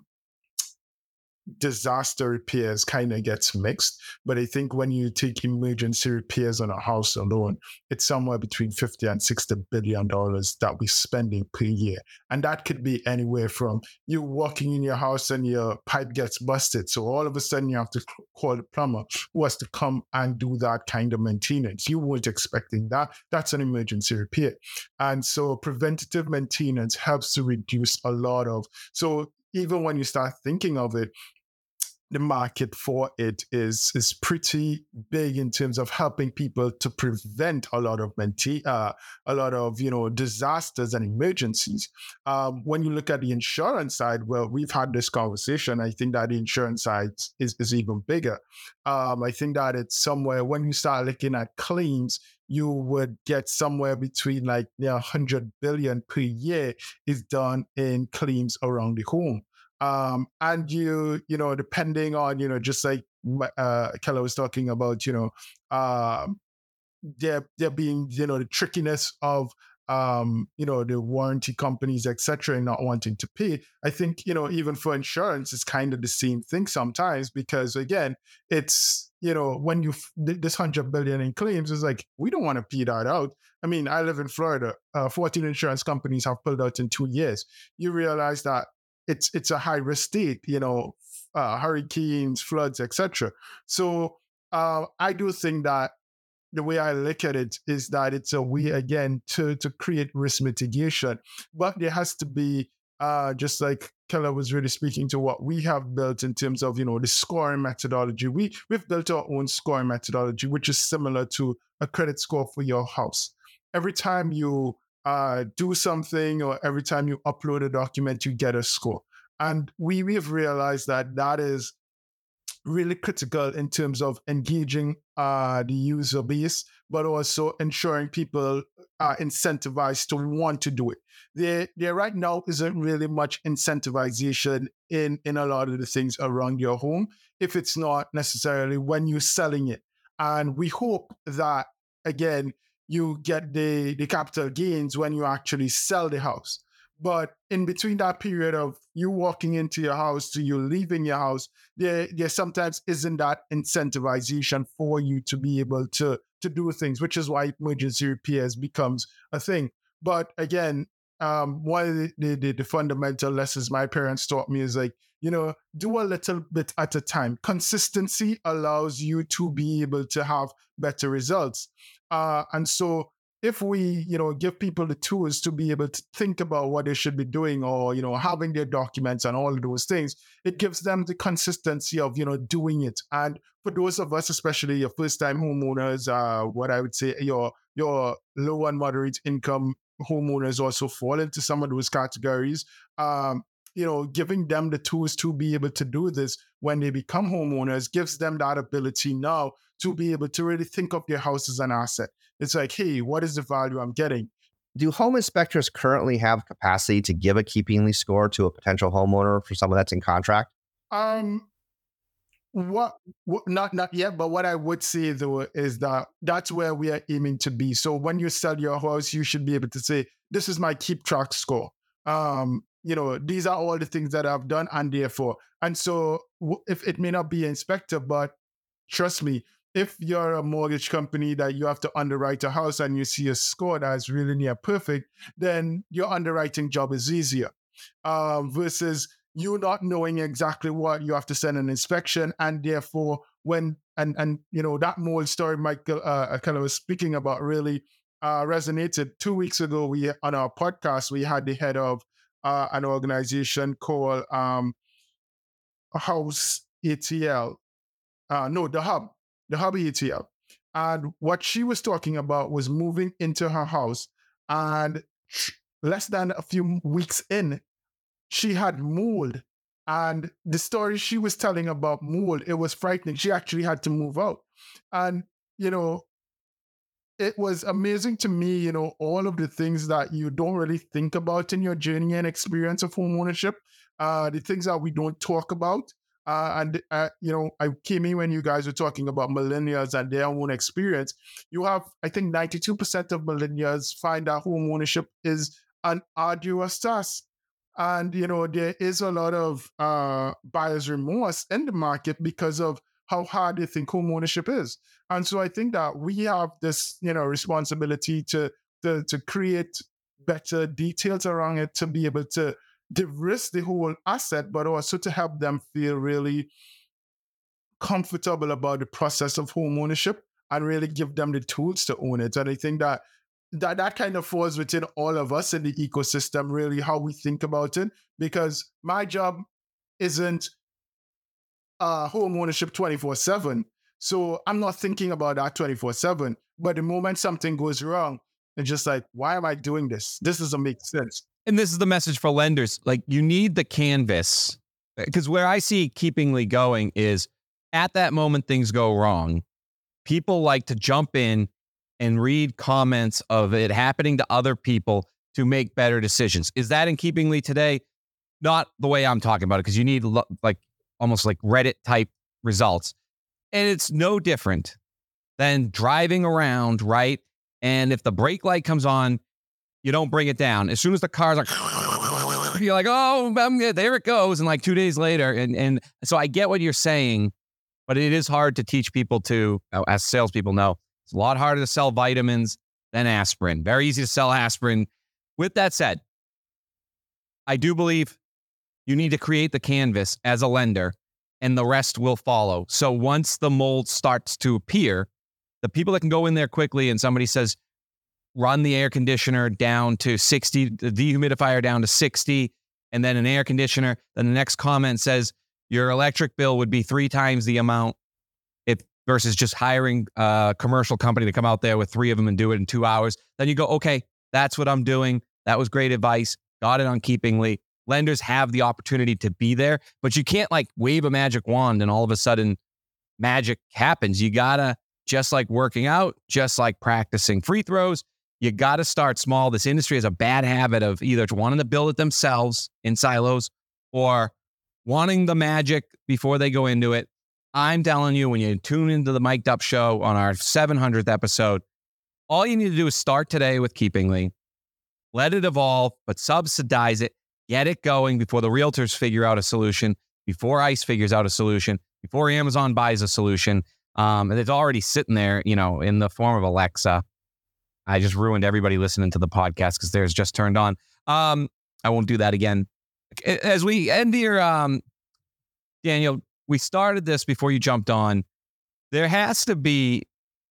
disaster repairs kind of gets mixed. But I think when you take emergency repairs on a house alone, it's somewhere between fifty and sixty billion dollars that we're spending per year. And that could be anywhere from you walking in your house and your pipe gets busted. So all of a sudden you have to call the plumber who has to come and do that kind of maintenance. You weren't expecting that. That's an emergency repair. And so preventative maintenance helps to reduce a lot of, so even when you start thinking of it, the market for it is is pretty big in terms of helping people to prevent a lot of menti- uh, a lot of you know disasters and emergencies. Um, when you look at the insurance side, well, we've had this conversation. I think that the insurance side is is even bigger. Um, I think that it's somewhere when you start looking at claims, you would get somewhere between like you know, one hundred billion per year is done in claims around the home. Um, and you, you know, depending on, you know, just like uh, Keller was talking about, you know, uh, there there being, you know, the trickiness of, um, you know, the warranty companies, et cetera, and not wanting to pay. I think, you know, even for insurance, it's kind of the same thing sometimes, because again, it's, you know, when you, this one hundred billion in claims is like, we don't want to pay that out. I mean, I live in Florida. Uh, fourteen insurance companies have pulled out in two years. You realize that it's it's a high risk state, you know, uh, hurricanes, floods, et cetera. So uh, I do think that the way I look at it is that it's a way again to to create risk mitigation, but there has to be uh, just like Keller was really speaking to what we have built in terms of you know the scoring methodology. We we've built our own scoring methodology, which is similar to a credit score for your house. Every time you uh, do something or every time you upload a document, you get a score. And we, we have realized that that is really critical in terms of engaging uh, the user base, but also ensuring people are incentivized to want to do it. There, there right now isn't really much incentivization in, in a lot of the things around your home, if it's not necessarily when you're selling it. And we hope that, again, you get the, the capital gains when you actually sell the house. But in between that period of you walking into your house to you leaving your house, there, there sometimes isn't that incentivization for you to be able to, to do things, which is why emergency repairs becomes a thing. But again, um, one of the, the, the fundamental lessons my parents taught me is like, you know, do a little bit at a time. Consistency allows you to be able to have better results. Uh, and so if we, you know, give people the tools to be able to think about what they should be doing or, you know, having their documents and all of those things, it gives them the consistency of, you know, doing it. And for those of us, especially your first-time homeowners, uh, what I would say your your low and moderate income homeowners also fall into some of those categories. Um, you know, giving them the tools to be able to do this when they become homeowners gives them that ability now to be able to really think of their house as an asset. It's like, hey, what is the value I'm getting? Do home inspectors currently have capacity to give a keepingly score to a potential homeowner for someone that's in contract? Um, what, what not not yet, but what I would say though is that that's where we are aiming to be. So when you sell your house, you should be able to say, this is my keep track score. Um, you know, these are all the things that I've done and therefore. And so if it may not be inspector, but trust me, if you're a mortgage company that you have to underwrite a house and you see a score that is really near perfect, then your underwriting job is easier. Um, versus you not knowing exactly what you have to send an inspection, and therefore when and and you know that mold story Michael uh, kind of was speaking about really uh, resonated. Two weeks ago, we on our podcast we had the head of uh, an organization called um, House A T L. Uh, no, the Hub, the Hub A T L, and what she was talking about was moving into her house, and less than a few weeks in, she had mold. And the story she was telling about mold, it was frightening. She actually had to move out. And, you know, it was amazing to me, you know, all of the things that you don't really think about in your journey and experience of home ownership, uh, the things that we don't talk about. Uh, and, uh, you know, I came in when you guys were talking about millennials and their own experience. You have, I think, ninety-two percent of millennials find that home ownership is an arduous task. And, you know, there is a lot of uh, buyer's remorse in the market because of how hard they think home ownership is. And so I think that we have this, you know, responsibility to, to, to create better details around it, to be able to de-risk the whole asset, but also to help them feel really comfortable about the process of home ownership and really give them the tools to own it. And I think that that that kind of falls within all of us in the ecosystem, really, how we think about it. Because my job isn't uh, home ownership twenty-four seven. So I'm not thinking about that twenty-four seven. But the moment something goes wrong, it's just like, why am I doing this? This doesn't make sense. And this is the message for lenders. Like, you need the canvas. Because where I see Keepingly going is at that moment things go wrong. People like to jump in and read comments of it happening to other people to make better decisions. Is that in Keepingly today? Not the way I'm talking about it, because you need lo- like almost like Reddit type results. And it's no different than driving around, right? And if the brake light comes on, you don't bring it down. As soon as the car's like, you're like, oh, I'm good. There it goes. And like two days later. And, and so I get what you're saying, but it is hard to teach people to, as salespeople know, it's a lot harder to sell vitamins than aspirin. Very easy to sell aspirin. With that said, I do believe you need to create the canvas as a lender, and the rest will follow. So once the mold starts to appear, the people that can go in there quickly and somebody says, run the air conditioner down to sixty, the dehumidifier down to sixty, and then an air conditioner, then the next comment says, your electric bill would be three times the amount if versus just hiring a commercial company to come out there with three of them and do it in two hours. Then you go, okay, that's what I'm doing. That was great advice. Got it on Keepingly. Lenders have the opportunity to be there, but you can't like wave a magic wand and all of a sudden magic happens. You gotta, just like working out, just like practicing free throws, you gotta start small. This industry has a bad habit of either wanting to build it themselves in silos or wanting the magic before they go into it. I'm telling you, when you tune into the Mic'd Up Show on our seven hundredth episode, all you need to do is start today with Keepingly. Let it evolve, but subsidize it. Get it going before the realtors figure out a solution, before ICE figures out a solution, before Amazon buys a solution. Um, and it's already sitting there, you know, in the form of Alexa. I just ruined everybody listening to the podcast because theirs just turned on. Um, I won't do that again. As we end here, um, Daniel, we started this before you jumped on. There has to be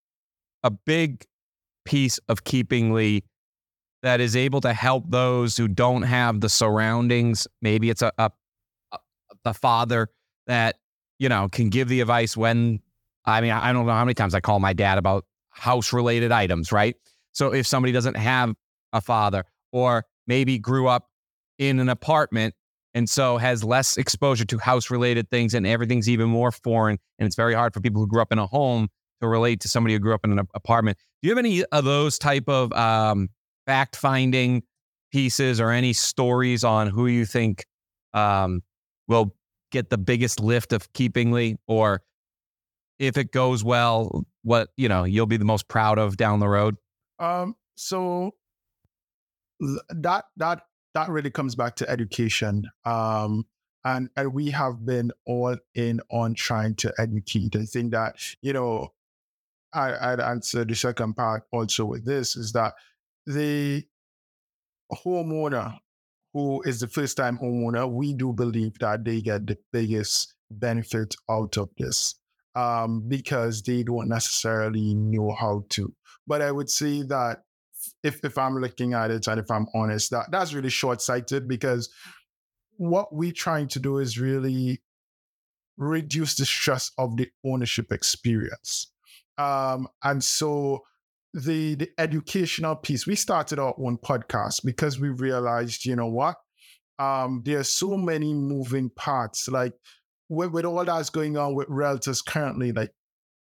a big piece of Keepingly that is able to help those who don't have the surroundings. Maybe it's a, a, a the father that, you know, can give the advice when, I mean, I don't know how many times I call my dad about house-related items, right? So if somebody doesn't have a father, or maybe grew up in an apartment and so has less exposure to house-related things and everything's even more foreign, and it's very hard for people who grew up in a home to relate to somebody who grew up in an apartment. Do you have any of those type of um, fact-finding pieces or any stories on who you think um, will get the biggest lift of Keepingly, or if it goes well, what, you know, you'll be the most proud of down the road? Um, so that that that really comes back to education. Um, and and we have been all in on trying to educate. I think that, you know, I, I'd answer the second part also with this is that the homeowner who is the first time homeowner, we do believe that they get the biggest benefit out of this um, because they don't necessarily know how to. But I would say that if, if I'm looking at it and if I'm honest, that that's really short-sighted because what we're trying to do is really reduce the stress of the ownership experience. Um, and so the the educational piece, we started our own podcast because we realized, you know what, um, there's so many moving parts. Like with, with all that's going on with realtors currently, like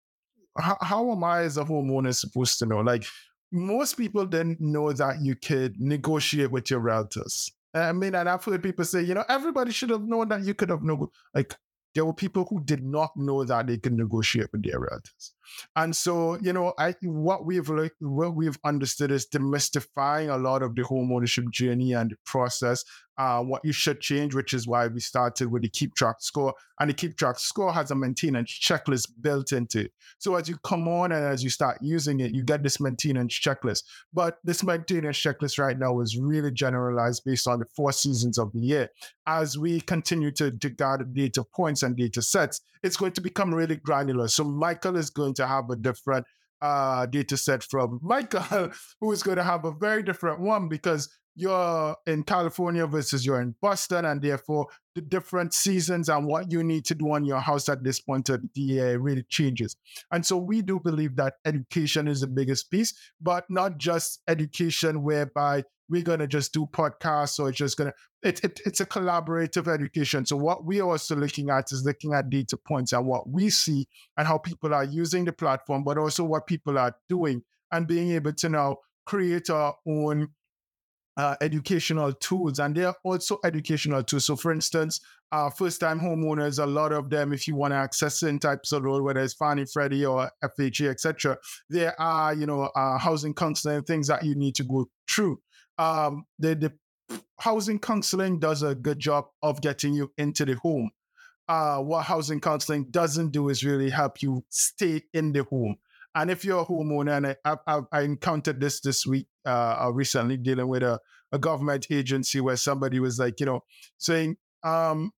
how, how am I as a homeowner supposed to know? Like most people didn't know that you could negotiate with your realtors. I mean, and I've heard people say, you know, everybody should have known that you could have no like there were people who did not know that they could negotiate with their realtors. And so, you know, I what we've like what we've understood is demystifying a lot of the home ownership journey and the process, uh, what you should change, which is why we started with the Keep Track score. And the Keep Track score has a maintenance checklist built into it. So as you come on and as you start using it, you get this maintenance checklist. But this maintenance checklist right now is really generalized based on the four seasons of the year. As we continue to, to gather data points and data sets, it's going to become really granular. So Michael is going to have a different uh, data set from Michael, who is going to have a very different one because you're in California versus you're in Boston, and therefore the different seasons and what you need to do on your house at this point of the year really changes. And so we do believe that education is the biggest piece, but not just education whereby we're going to just do podcasts or it's just going to, it, it, it's a collaborative education. So what we're also looking at is looking at data points and what we see and how people are using the platform, but also what people are doing and being able to now create our own Uh, educational tools, and they're also educational tools. So for instance, uh, first-time homeowners, a lot of them, if you want to access certain types of loan, whether it's Fannie, Freddie, or F H A, et cetera, there are, you know, uh, housing counseling, things that you need to go through. Um, the, the housing counseling does a good job of getting you into the home. Uh, what housing counseling doesn't do is really help you stay in the home. And if you're a homeowner, and I, I, I encountered this this week, uh, recently dealing with a, a government agency where somebody was like, you know, saying um,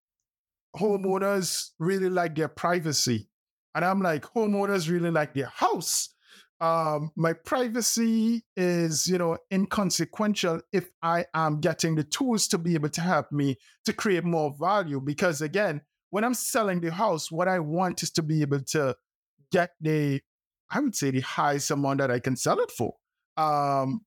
homeowners really like their privacy. And I'm like, homeowners really like their house. Um, my privacy is, you know, inconsequential if I am getting the tools to be able to help me to create more value. Because again, when I'm selling the house, what I want is to be able to get the, I would say the highest amount that I can sell it for. Um,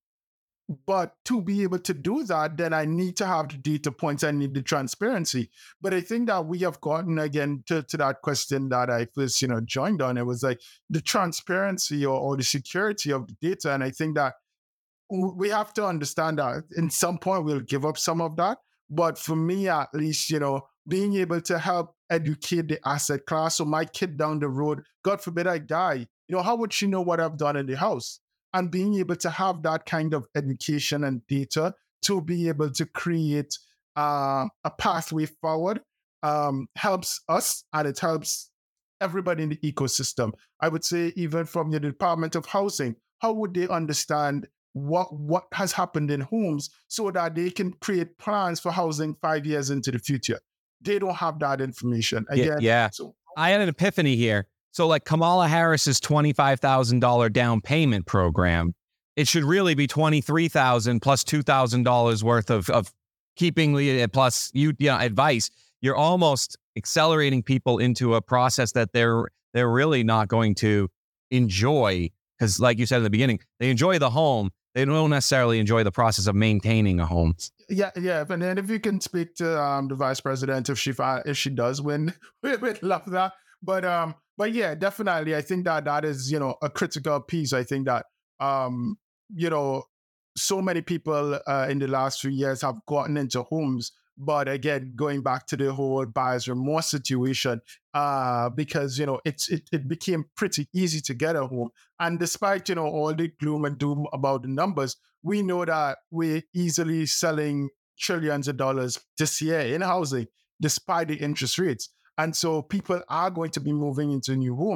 but to be able to do that, then I need to have the data points. I need the transparency. But I think that we have gotten again to, to that question that I first, you know, joined on. It was like the transparency or, or the security of the data. And I think that we have to understand that in some point we'll give up some of that. But for me, at least, you know, being able to help educate the asset class. So my kid down the road, God forbid I die, you know, how would she know what I've done in the house? And being able to have that kind of education and data to be able to create uh, a pathway forward um, helps us, and it helps everybody in the ecosystem. I would say even from the Department of Housing, how would they understand what what has happened in homes so that they can create plans for housing five years into the future? They don't have that information. Again, yeah, yeah. So I had an epiphany here. So like Kamala Harris's twenty-five thousand dollars down payment program, it should really be twenty-three thousand dollars plus two thousand dollars worth of, of keeping plus you, you know, advice. You're almost accelerating people into a process that they're they're really not going to enjoy. Because like you said in the beginning, they enjoy the home. They don't necessarily enjoy the process of maintaining a home. Yeah, yeah. And then if you can speak to um, the vice president, if she if she does win, we would love that. But um, but yeah, definitely, I think that that is, you know, a critical piece. I think that um, you know, so many people uh, in the last few years have gotten into homes. But again, going back to the whole buyer's remorse situation, uh, because, you know, it's it, it became pretty easy to get a home. And despite, you know, all the gloom and doom about the numbers, we know that we're easily selling trillions of dollars this year in housing, despite the interest rates. And so people are going to be moving into new homes.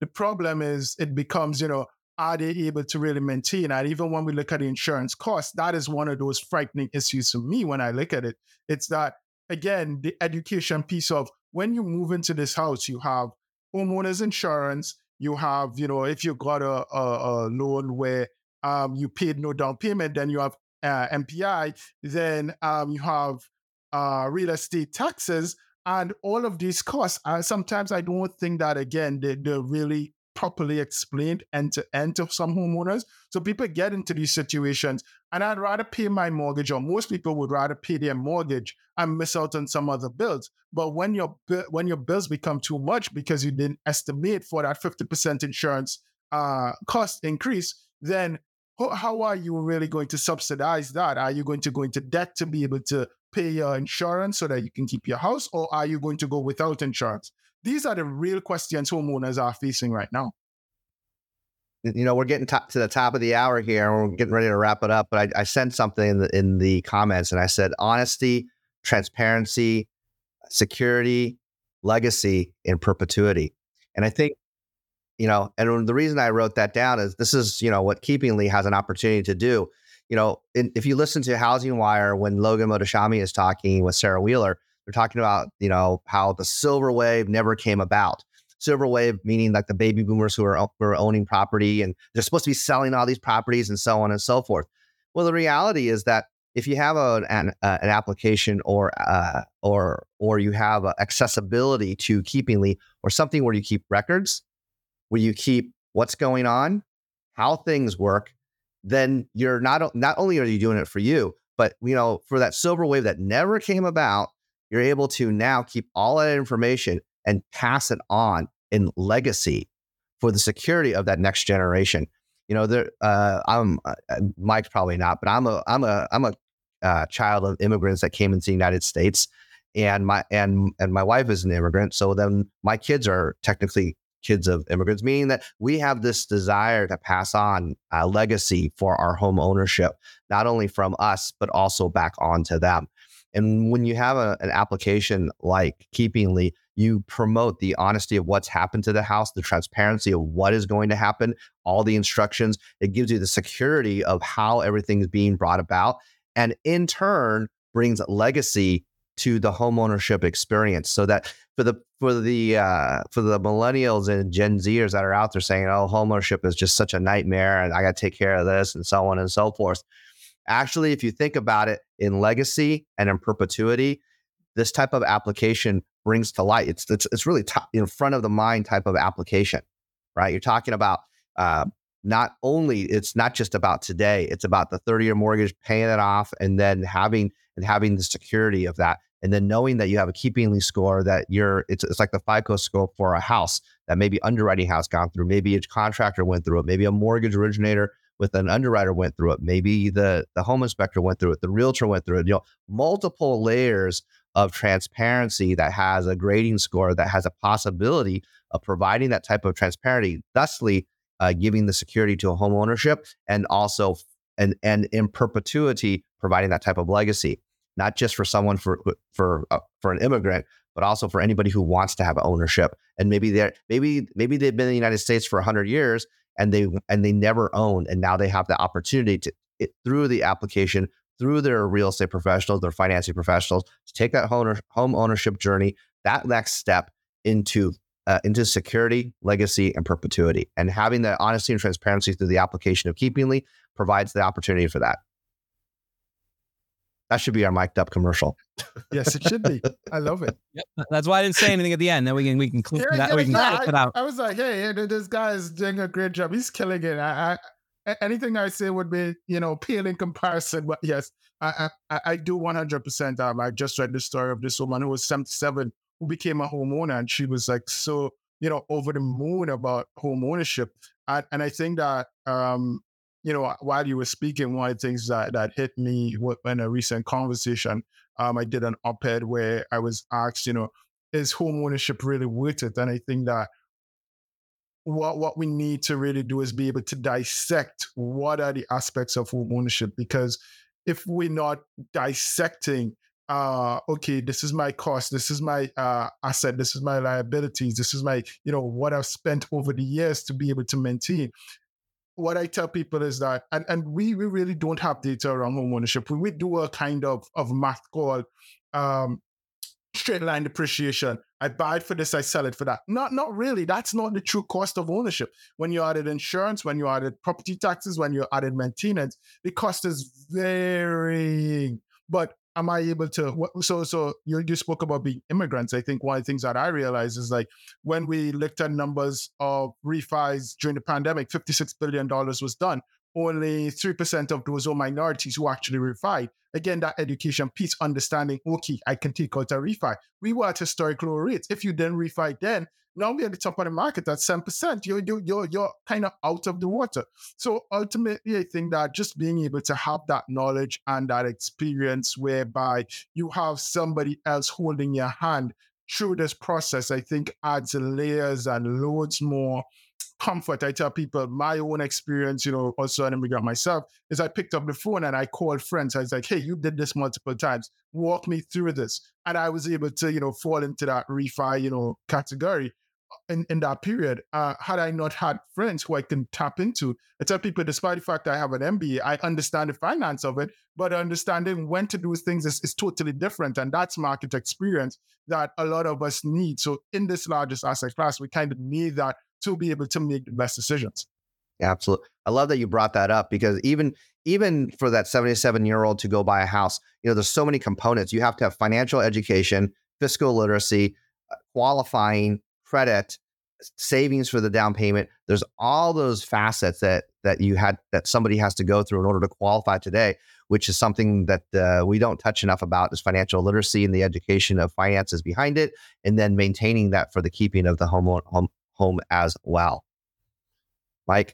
the problem is it becomes, you know, are they able to really maintain? And even when we look at the insurance costs, that is one of those frightening issues for me when I look at it. It's that, again, the education piece of when you move into this house, you have homeowners insurance, you have, you know, if you got a, a, a loan where um, you paid no down payment, then you have uh, M P I, then um, you have uh, real estate taxes, and all of these costs. Uh, sometimes I don't think that, again, they, they're really properly explained end to end to some homeowners. So people get into these situations, and I'd rather pay my mortgage, or most people would rather pay their mortgage and miss out on some other bills. But when your when your bills become too much because you didn't estimate for that fifty percent insurance uh, cost increase, then how, how are you really going to subsidize that? Are you going to go into debt to be able to pay your insurance so that you can keep your house, or are you going to go without insurance? These are the real questions homeowners are facing right now. You know, we're getting to, to the top of the hour here, and we're getting ready to wrap it up. But I, I sent something in the, in the comments, and I said honesty, transparency, security, legacy, and perpetuity. And I think, you know, and the reason I wrote that down is this is, you know, what Keepingly has an opportunity to do. You know, in, if you listen to Housing Wire, when Logan Motoshami is talking with Sarah Wheeler, they're talking about, you know, how the silver wave never came about. Silver wave meaning like the baby boomers who are, who are owning property, and they're supposed to be selling all these properties and so on and so forth. Well, the reality is that if you have a, an, uh, an application or uh, or or you have accessibility to Keepingly, or something where you keep records, where you keep what's going on, how things work, then you're not not only are you doing it for you, but, you know, for that silver wave that never came about, you're able to now keep all that information and pass it on in legacy for the security of that next generation. You know, there. Uh, I'm uh, Mike's probably not, but I'm a I'm a I'm a uh, child of immigrants that came into the United States, and my and and my wife is an immigrant. So then my kids are technically kids of immigrants, meaning that we have this desire to pass on a legacy for our home ownership, not only from us but also back on to them. And when you have a, an application like Keepingly, you promote the honesty of what's happened to the house, the transparency of what is going to happen, all the instructions. It gives you the security of how everything is being brought about, and in turn brings legacy to the homeownership experience. So that for the for the uh, for the millennials and Gen Zers that are out there saying, "Oh, homeownership is just such a nightmare, and I got to take care of this," and so on and so forth. Actually, if you think about it in legacy and in perpetuity, this type of application brings to light. It's it's, it's really top, in front of the mind type of application, right? You're talking about uh, not only, it's not just about today, it's about the thirty-year mortgage, paying it off, and then having and having the security of that. And then knowing that you have a Keepingly score that you're, it's, it's like the FICO score for a house that maybe underwriting house gone through, maybe a contractor went through it, maybe a mortgage originator with an underwriter went through it, maybe the, the home inspector went through it, the realtor went through it, you know, multiple layers of transparency that has a grading score that has a possibility of providing that type of transparency, thusly uh, giving the security to a home ownership, and also and and in perpetuity providing that type of legacy, not just for someone for for uh, for an immigrant, but also for anybody who wants to have ownership. And maybe they're maybe maybe they've been in the United States for one hundred years and they and they never owned, and now they have the opportunity to it, through the application, through their real estate professionals, their financing professionals, to take that home, home ownership journey, that next step into uh, into security, legacy, and perpetuity. And having that honesty and transparency through the application of Keepingly provides the opportunity for that. That should be our mic'd up commercial. Yes, it should be. I love it. Yep. That's why I didn't say anything at the end. Then we can we can clip Yeah, that. yeah, We can yeah, clip it I, out. I was like, hey, this guy is doing a great job. He's killing it. I, I, anything I say would be, you know, pale in comparison. But yes, I I, I do one hundred percent. Um, I just read the story of this woman who was seventy-seven who became a homeowner, and she was like so, you know, over the moon about home ownership. And, and I think that, um, you know, while you were speaking, one of the things that, that hit me in a recent conversation, um, I did an op-ed where I was asked, you know, is home ownership really worth it? And I think that what what we need to really do is be able to dissect what are the aspects of home ownership, because if we're not dissecting uh, okay, this is my cost, this is my uh, asset, this is my liabilities, this is my, you know, what I've spent over the years to be able to maintain. What I tell people is that, and, and we, we really don't have data around home ownership. We, we do a kind of, of math called um, straight line depreciation. I buy it for this, I sell it for that. Not, not really. That's not the true cost of ownership. When you added insurance, when you added property taxes, when you added maintenance, the cost is varying. But am I able to, so so you, you spoke about being immigrants. I think one of the things that I realized is like when we looked at numbers of refis during the pandemic, fifty-six billion dollars was done. Only three percent of those were minorities who actually refied. Again, that education piece, understanding, okay, I can take out a refi. We were at historic low rates. If you didn't refi then, now we're at the top of the market at seven percent. You're, you're, you're, you're kind of out of the water. So ultimately, I think that just being able to have that knowledge and that experience whereby you have somebody else holding your hand through this process, I think adds layers and loads more comfort. I tell people my own experience, you know, also an immigrant myself, is I picked up the phone and I called friends. I was like, hey, you did this multiple times. Walk me through this. And I was able to, you know, fall into that refi, you know, category in, in that period. Uh, had I not had friends who I can tap into, I tell people, despite the fact that I have an M B A, I understand the finance of it, but understanding when to do things is, is totally different. And that's market experience that a lot of us need. So in this largest asset class, we kind of need that to be able to make the best decisions. Absolutely. I love that you brought that up, because even even for that seventy-seven year old to go buy a house, you know, there's so many components. You have to have financial education, fiscal literacy, qualifying, credit, savings for the down payment. There's all those facets that that you had that somebody has to go through in order to qualify today, which is something that uh, we don't touch enough about, is financial literacy and the education of finances behind it, and then maintaining that for the keeping of the home home home as well. Mike?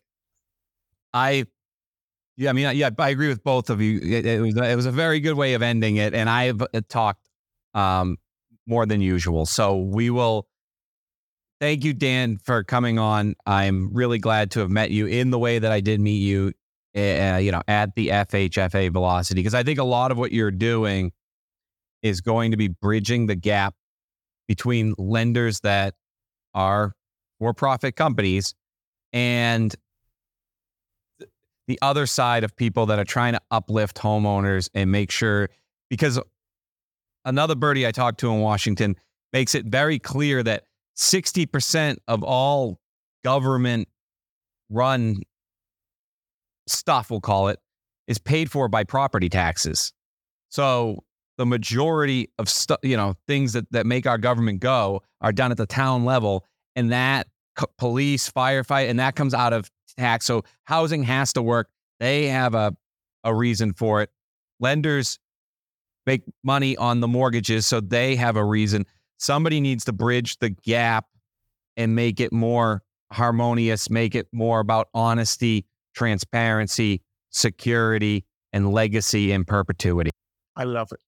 I, yeah, I mean, yeah, I agree with both of you. It, it was it was a very good way of ending it, and I've talked um, more than usual. So we will. Thank you, Dan, for coming on. I'm really glad to have met you in the way that I did meet you, uh, you know, at the F H F A Velocity, because I think a lot of what you're doing is going to be bridging the gap between lenders that are for-profit companies and the other side of people that are trying to uplift homeowners and make sure, because another birdie I talked to in Washington makes it very clear that sixty percent of all government run stuff, we'll call it, is paid for by property taxes. So the majority of stuff, you know, things that, that make our government go are done at the town level, and that co- police, firefight, and that comes out of tax. So housing has to work. They have a, a reason for it. Lenders make money on the mortgages, so they have a reason. Somebody needs to bridge the gap and make it more harmonious, make it more about honesty, transparency, security, and legacy in perpetuity. I love it.